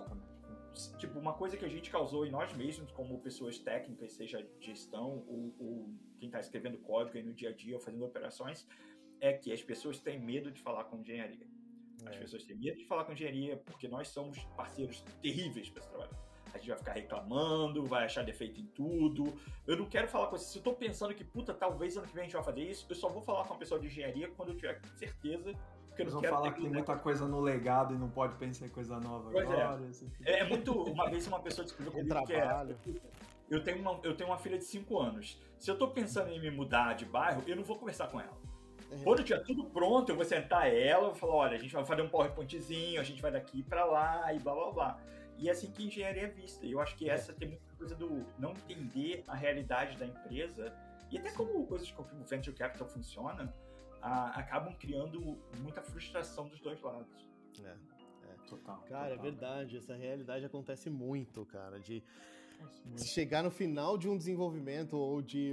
S3: tipo, uma coisa que a gente causou em nós mesmos, como pessoas técnicas, seja gestão ou quem está escrevendo código aí no dia a dia ou fazendo operações, é que as pessoas têm medo de falar com engenharia. As pessoas têm medo de falar com engenharia porque nós somos parceiros terríveis para esse trabalho. A gente vai ficar reclamando, vai achar defeito em tudo. Eu não quero falar com você. Se eu tô pensando que, puta, talvez ano que vem a gente vai fazer isso, eu só vou falar com uma pessoa de engenharia quando eu tiver certeza. Porque eu não quero
S2: falar que tem muita coisa no legado e não pode pensar em coisa nova
S3: pois
S2: agora.
S3: É muito... Uma vez uma pessoa descreveu comigo que eu tenho uma filha de 5 anos. Se eu tô pensando em me mudar de bairro, eu não vou conversar com ela. Quando tiver tudo pronto, eu vou sentar ela e falar, olha, a gente vai fazer um PowerPointzinho, a gente vai daqui pra lá e blá blá blá. E é assim que a engenharia é vista. E eu acho que essa tem muita coisa do não entender a realidade da empresa e até como coisas como o Venture Capital funciona, acabam criando muita frustração dos dois lados.
S1: Total. Cara, é verdade. Essa realidade acontece muito, cara, de chegar no final de um desenvolvimento ou de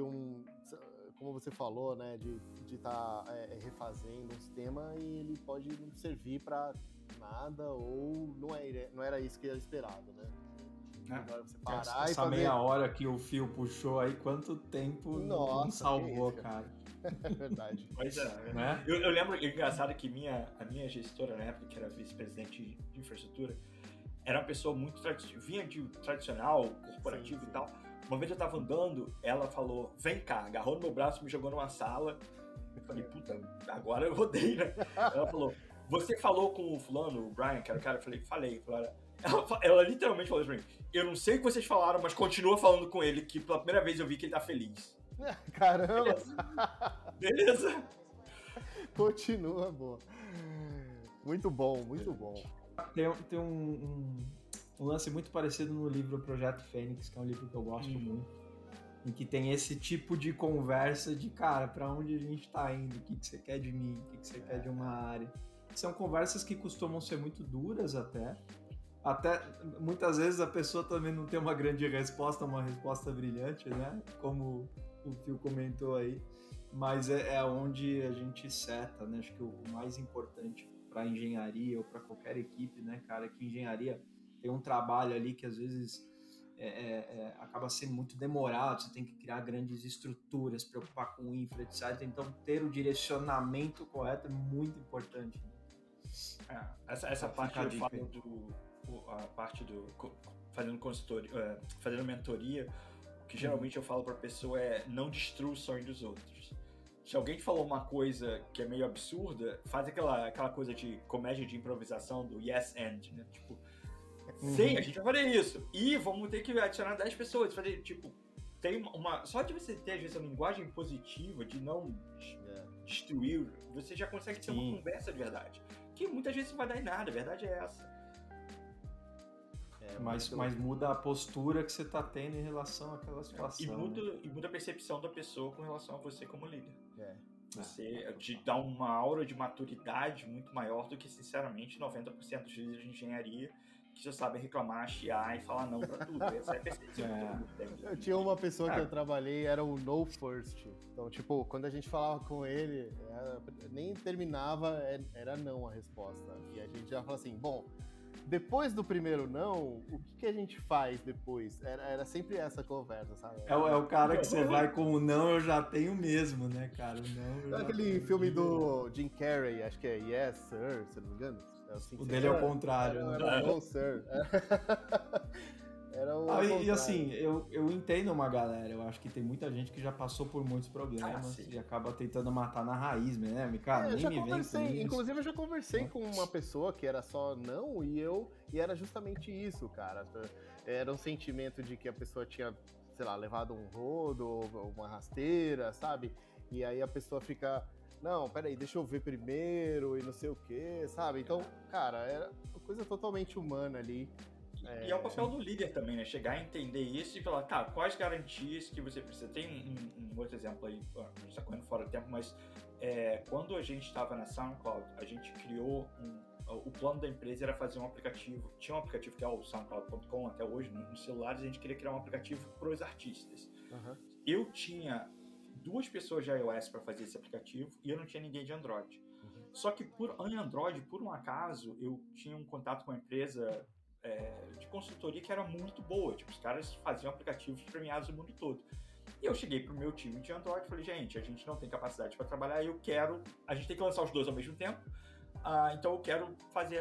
S1: como você falou, né, de estar refazendo um sistema e ele pode não servir para nada ou não era isso que era esperado, né? Agora você parar
S2: essa meia hora que o Fio puxou aí, quanto tempo não salvou, cara?
S1: É verdade.
S3: Pois é. Né? Eu lembro, engraçado que a minha gestora na época, que era vice-presidente de infraestrutura, era uma pessoa muito vinha de tradicional, corporativo sim. E tal. Uma vez eu tava andando, ela falou, vem cá, agarrou no meu braço e me jogou numa sala. Eu falei, puta, agora eu rodei, né? Ela falou, você falou com o fulano, o Brian, que era o cara? Eu falei. Ela literalmente falou pra mim, eu não sei o que vocês falaram, mas continua falando com ele, que pela primeira vez eu vi que ele tá feliz.
S1: Caramba!
S3: Beleza?
S1: Continua, boa. Muito bom, muito bom.
S2: Tem um lance muito parecido no livro Projeto Fênix, que é um livro que eu gosto muito, em que tem esse tipo de conversa de, cara, pra onde a gente tá indo, o que você quer de mim, o que você quer de uma área. São conversas que costumam ser muito duras até muitas vezes a pessoa também não tem uma grande resposta, uma resposta brilhante, né, como o Phil comentou aí, mas é onde a gente seta, né, acho que o mais importante para engenharia ou para qualquer equipe, né, cara, que engenharia tem um trabalho ali que às vezes acaba sendo muito demorado, você tem que criar grandes estruturas, preocupar com infra, etc. Então ter o direcionamento correto é muito importante.
S3: Essa parte eu falo a parte do fazendo consultoria, fazendo mentoria, o que geralmente eu falo para a pessoa é não destrua o sonho dos outros. Se alguém te falou uma coisa que é meio absurda, faz aquela coisa de comédia de improvisação do yes and, né? Tipo, sim, a gente vai fazer isso. E vamos ter que adicionar 10 pessoas. Fazer, tipo, tem só de você ter, às vezes, uma linguagem positiva, de não destruir, você já consegue ter uma conversa de verdade. Que muitas vezes não vai dar em nada, a verdade é essa.
S2: Mas muda a postura que você tá tendo em relação àquela situação.
S3: E muda a percepção da pessoa com relação a você como líder. Você te dá uma aura de maturidade muito maior do que, sinceramente, 90% dos líderes de engenharia que já sabem reclamar, chiar e falar não pra tudo. Essa é a percepção.
S1: Eu tinha uma pessoa que eu trabalhei, era o no first. Então, tipo, quando a gente falava com ele, nem terminava, era não a resposta. E a gente já falava assim, bom, depois do primeiro não, o que a gente faz depois? Era sempre essa conversa, sabe?
S2: É o cara que você vai com o não, eu já tenho mesmo, né, cara? Não,
S1: aquele filme do Jim Carrey, acho que é Yes, Sir, se não me engano. Assim,
S2: o dele é o contrário, né?
S1: Era o No, Sir. Era o
S2: e assim, eu entendo uma galera, eu acho que tem muita gente que já passou por muitos problemas e acaba tentando matar na raiz, né? Cara, nem me vem com isso.
S1: Inclusive eu já conversei com uma pessoa que era só não e era justamente isso, cara. Era um sentimento de que a pessoa tinha, sei lá, levado um rodo ou uma rasteira, sabe? E aí a pessoa fica não, peraí, deixa eu ver primeiro e não sei o quê, sabe? Então, cara, era uma coisa totalmente humana ali.
S3: E é o papel do líder também, né? Chegar a entender isso e falar, tá, quais garantias que você precisa. Tem um outro exemplo aí, a gente está correndo fora do tempo, mas quando a gente estava na SoundCloud, a gente criou o plano da empresa era fazer um aplicativo. Tinha um aplicativo que é o SoundCloud.com até hoje, nos celulares, a gente queria criar um aplicativo para os artistas.
S1: Uhum.
S3: Eu tinha 2 pessoas de iOS para fazer esse aplicativo e eu não tinha ninguém de Android.
S1: Uhum.
S3: Só que em Android, por um acaso, eu tinha um contato com uma empresa de consultoria que era muito boa. Tipo, os caras faziam aplicativos premiados no mundo todo. E eu cheguei pro meu time de Android e falei, gente, a gente não tem capacidade para trabalhar e a gente tem que lançar os 2 ao mesmo tempo, então eu quero fazer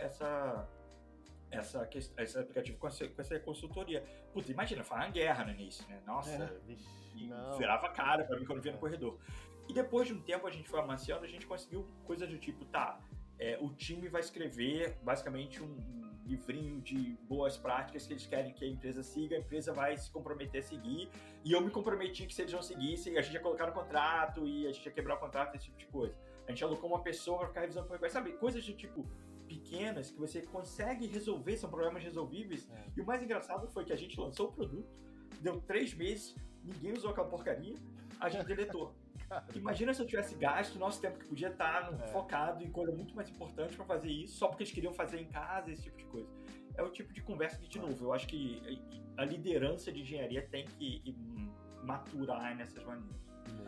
S3: esse aplicativo com essa consultoria. Puta, imagina, foi uma guerra no início, né? Nossa, virava a cara pra mim quando via no corredor. E depois de um tempo a gente foi amaciando, a gente conseguiu coisas do tipo, o time vai escrever basicamente um livrinho de boas práticas que eles querem que a empresa siga, a empresa vai se comprometer a seguir, e eu me comprometi que se eles não seguissem, a gente ia colocar no contrato e a gente ia quebrar o contrato, esse tipo de coisa. A gente alocou uma pessoa para ficar revisando, sabe, coisas de tipo pequenas que você consegue resolver, são problemas resolvíveis. E o mais engraçado foi que a gente lançou o produto, deu 3 meses, ninguém usou aquela porcaria, a gente deletou. Imagina se eu tivesse gasto o nosso tempo que podia estar focado em coisa muito mais importante para fazer isso, só porque eles queriam fazer em casa, esse tipo de coisa. É o tipo de conversa que, de novo, eu acho que a liderança de engenharia tem que maturar nessas maneiras.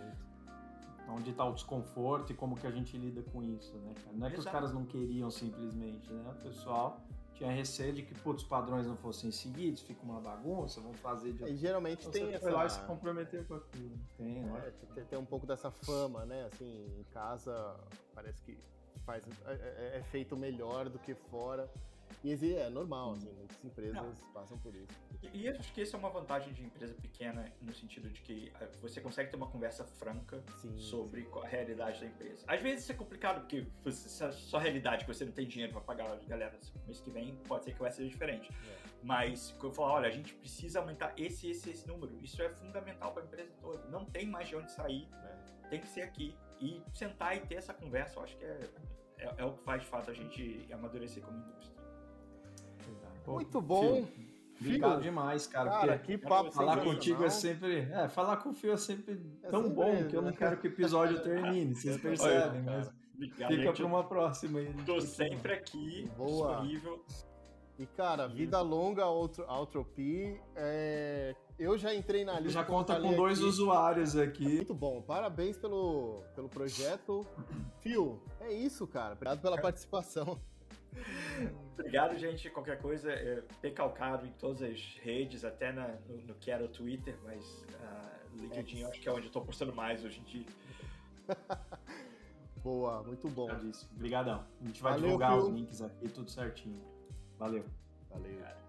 S2: Onde está o desconforto e como que a gente lida com isso, né, cara? Não é que os caras não queriam simplesmente, né? O pessoal tinha receio de que, os padrões não fossem seguidos, fica uma bagunça, vão fazer de...
S1: E geralmente
S2: então,
S1: tem
S2: você
S1: essa...
S2: foi lá e se comprometer com aquilo.
S1: Tem um pouco dessa fama, né? Assim, em casa parece que é feito melhor do que fora. E é normal, assim, muitas empresas passam por isso.
S3: E eu acho que essa é uma vantagem de empresa pequena, no sentido de que você consegue ter uma conversa franca sobre a realidade da empresa. Às vezes isso é complicado, porque se a sua realidade que você não tem dinheiro para pagar a galera no mês que vem, pode ser que vai ser diferente. Mas quando eu falar, olha, a gente precisa aumentar esse número, isso é fundamental para a empresa toda. Não tem mais de onde sair, tem que ser aqui. E sentar e ter essa conversa, eu acho que é o que faz de fato a gente amadurecer como indústria.
S1: Muito bom.
S2: Obrigado demais, cara.
S1: Que papo
S2: falar contigo é sempre... falar com o Fio é sempre tão bom que eu não quero que o episódio termine, vocês percebem, mas fica para uma próxima aí.
S3: Tô sempre aqui, disponível.
S1: E, cara, vida longa, Outropy. Eu já entrei na lista.
S2: Já conta com 2 usuários aqui.
S1: Muito bom. Parabéns pelo projeto. Fio, é isso, cara. Obrigado pela participação.
S3: Obrigado, gente. Qualquer coisa, Pcalcado em todas as redes, até no que era o Twitter, mas LinkedIn acho que é onde eu tô postando mais hoje em dia.
S1: Boa, muito bom.
S2: Obrigadão. A gente vai divulgar os links aqui, tudo certinho. Valeu.
S1: Valeu.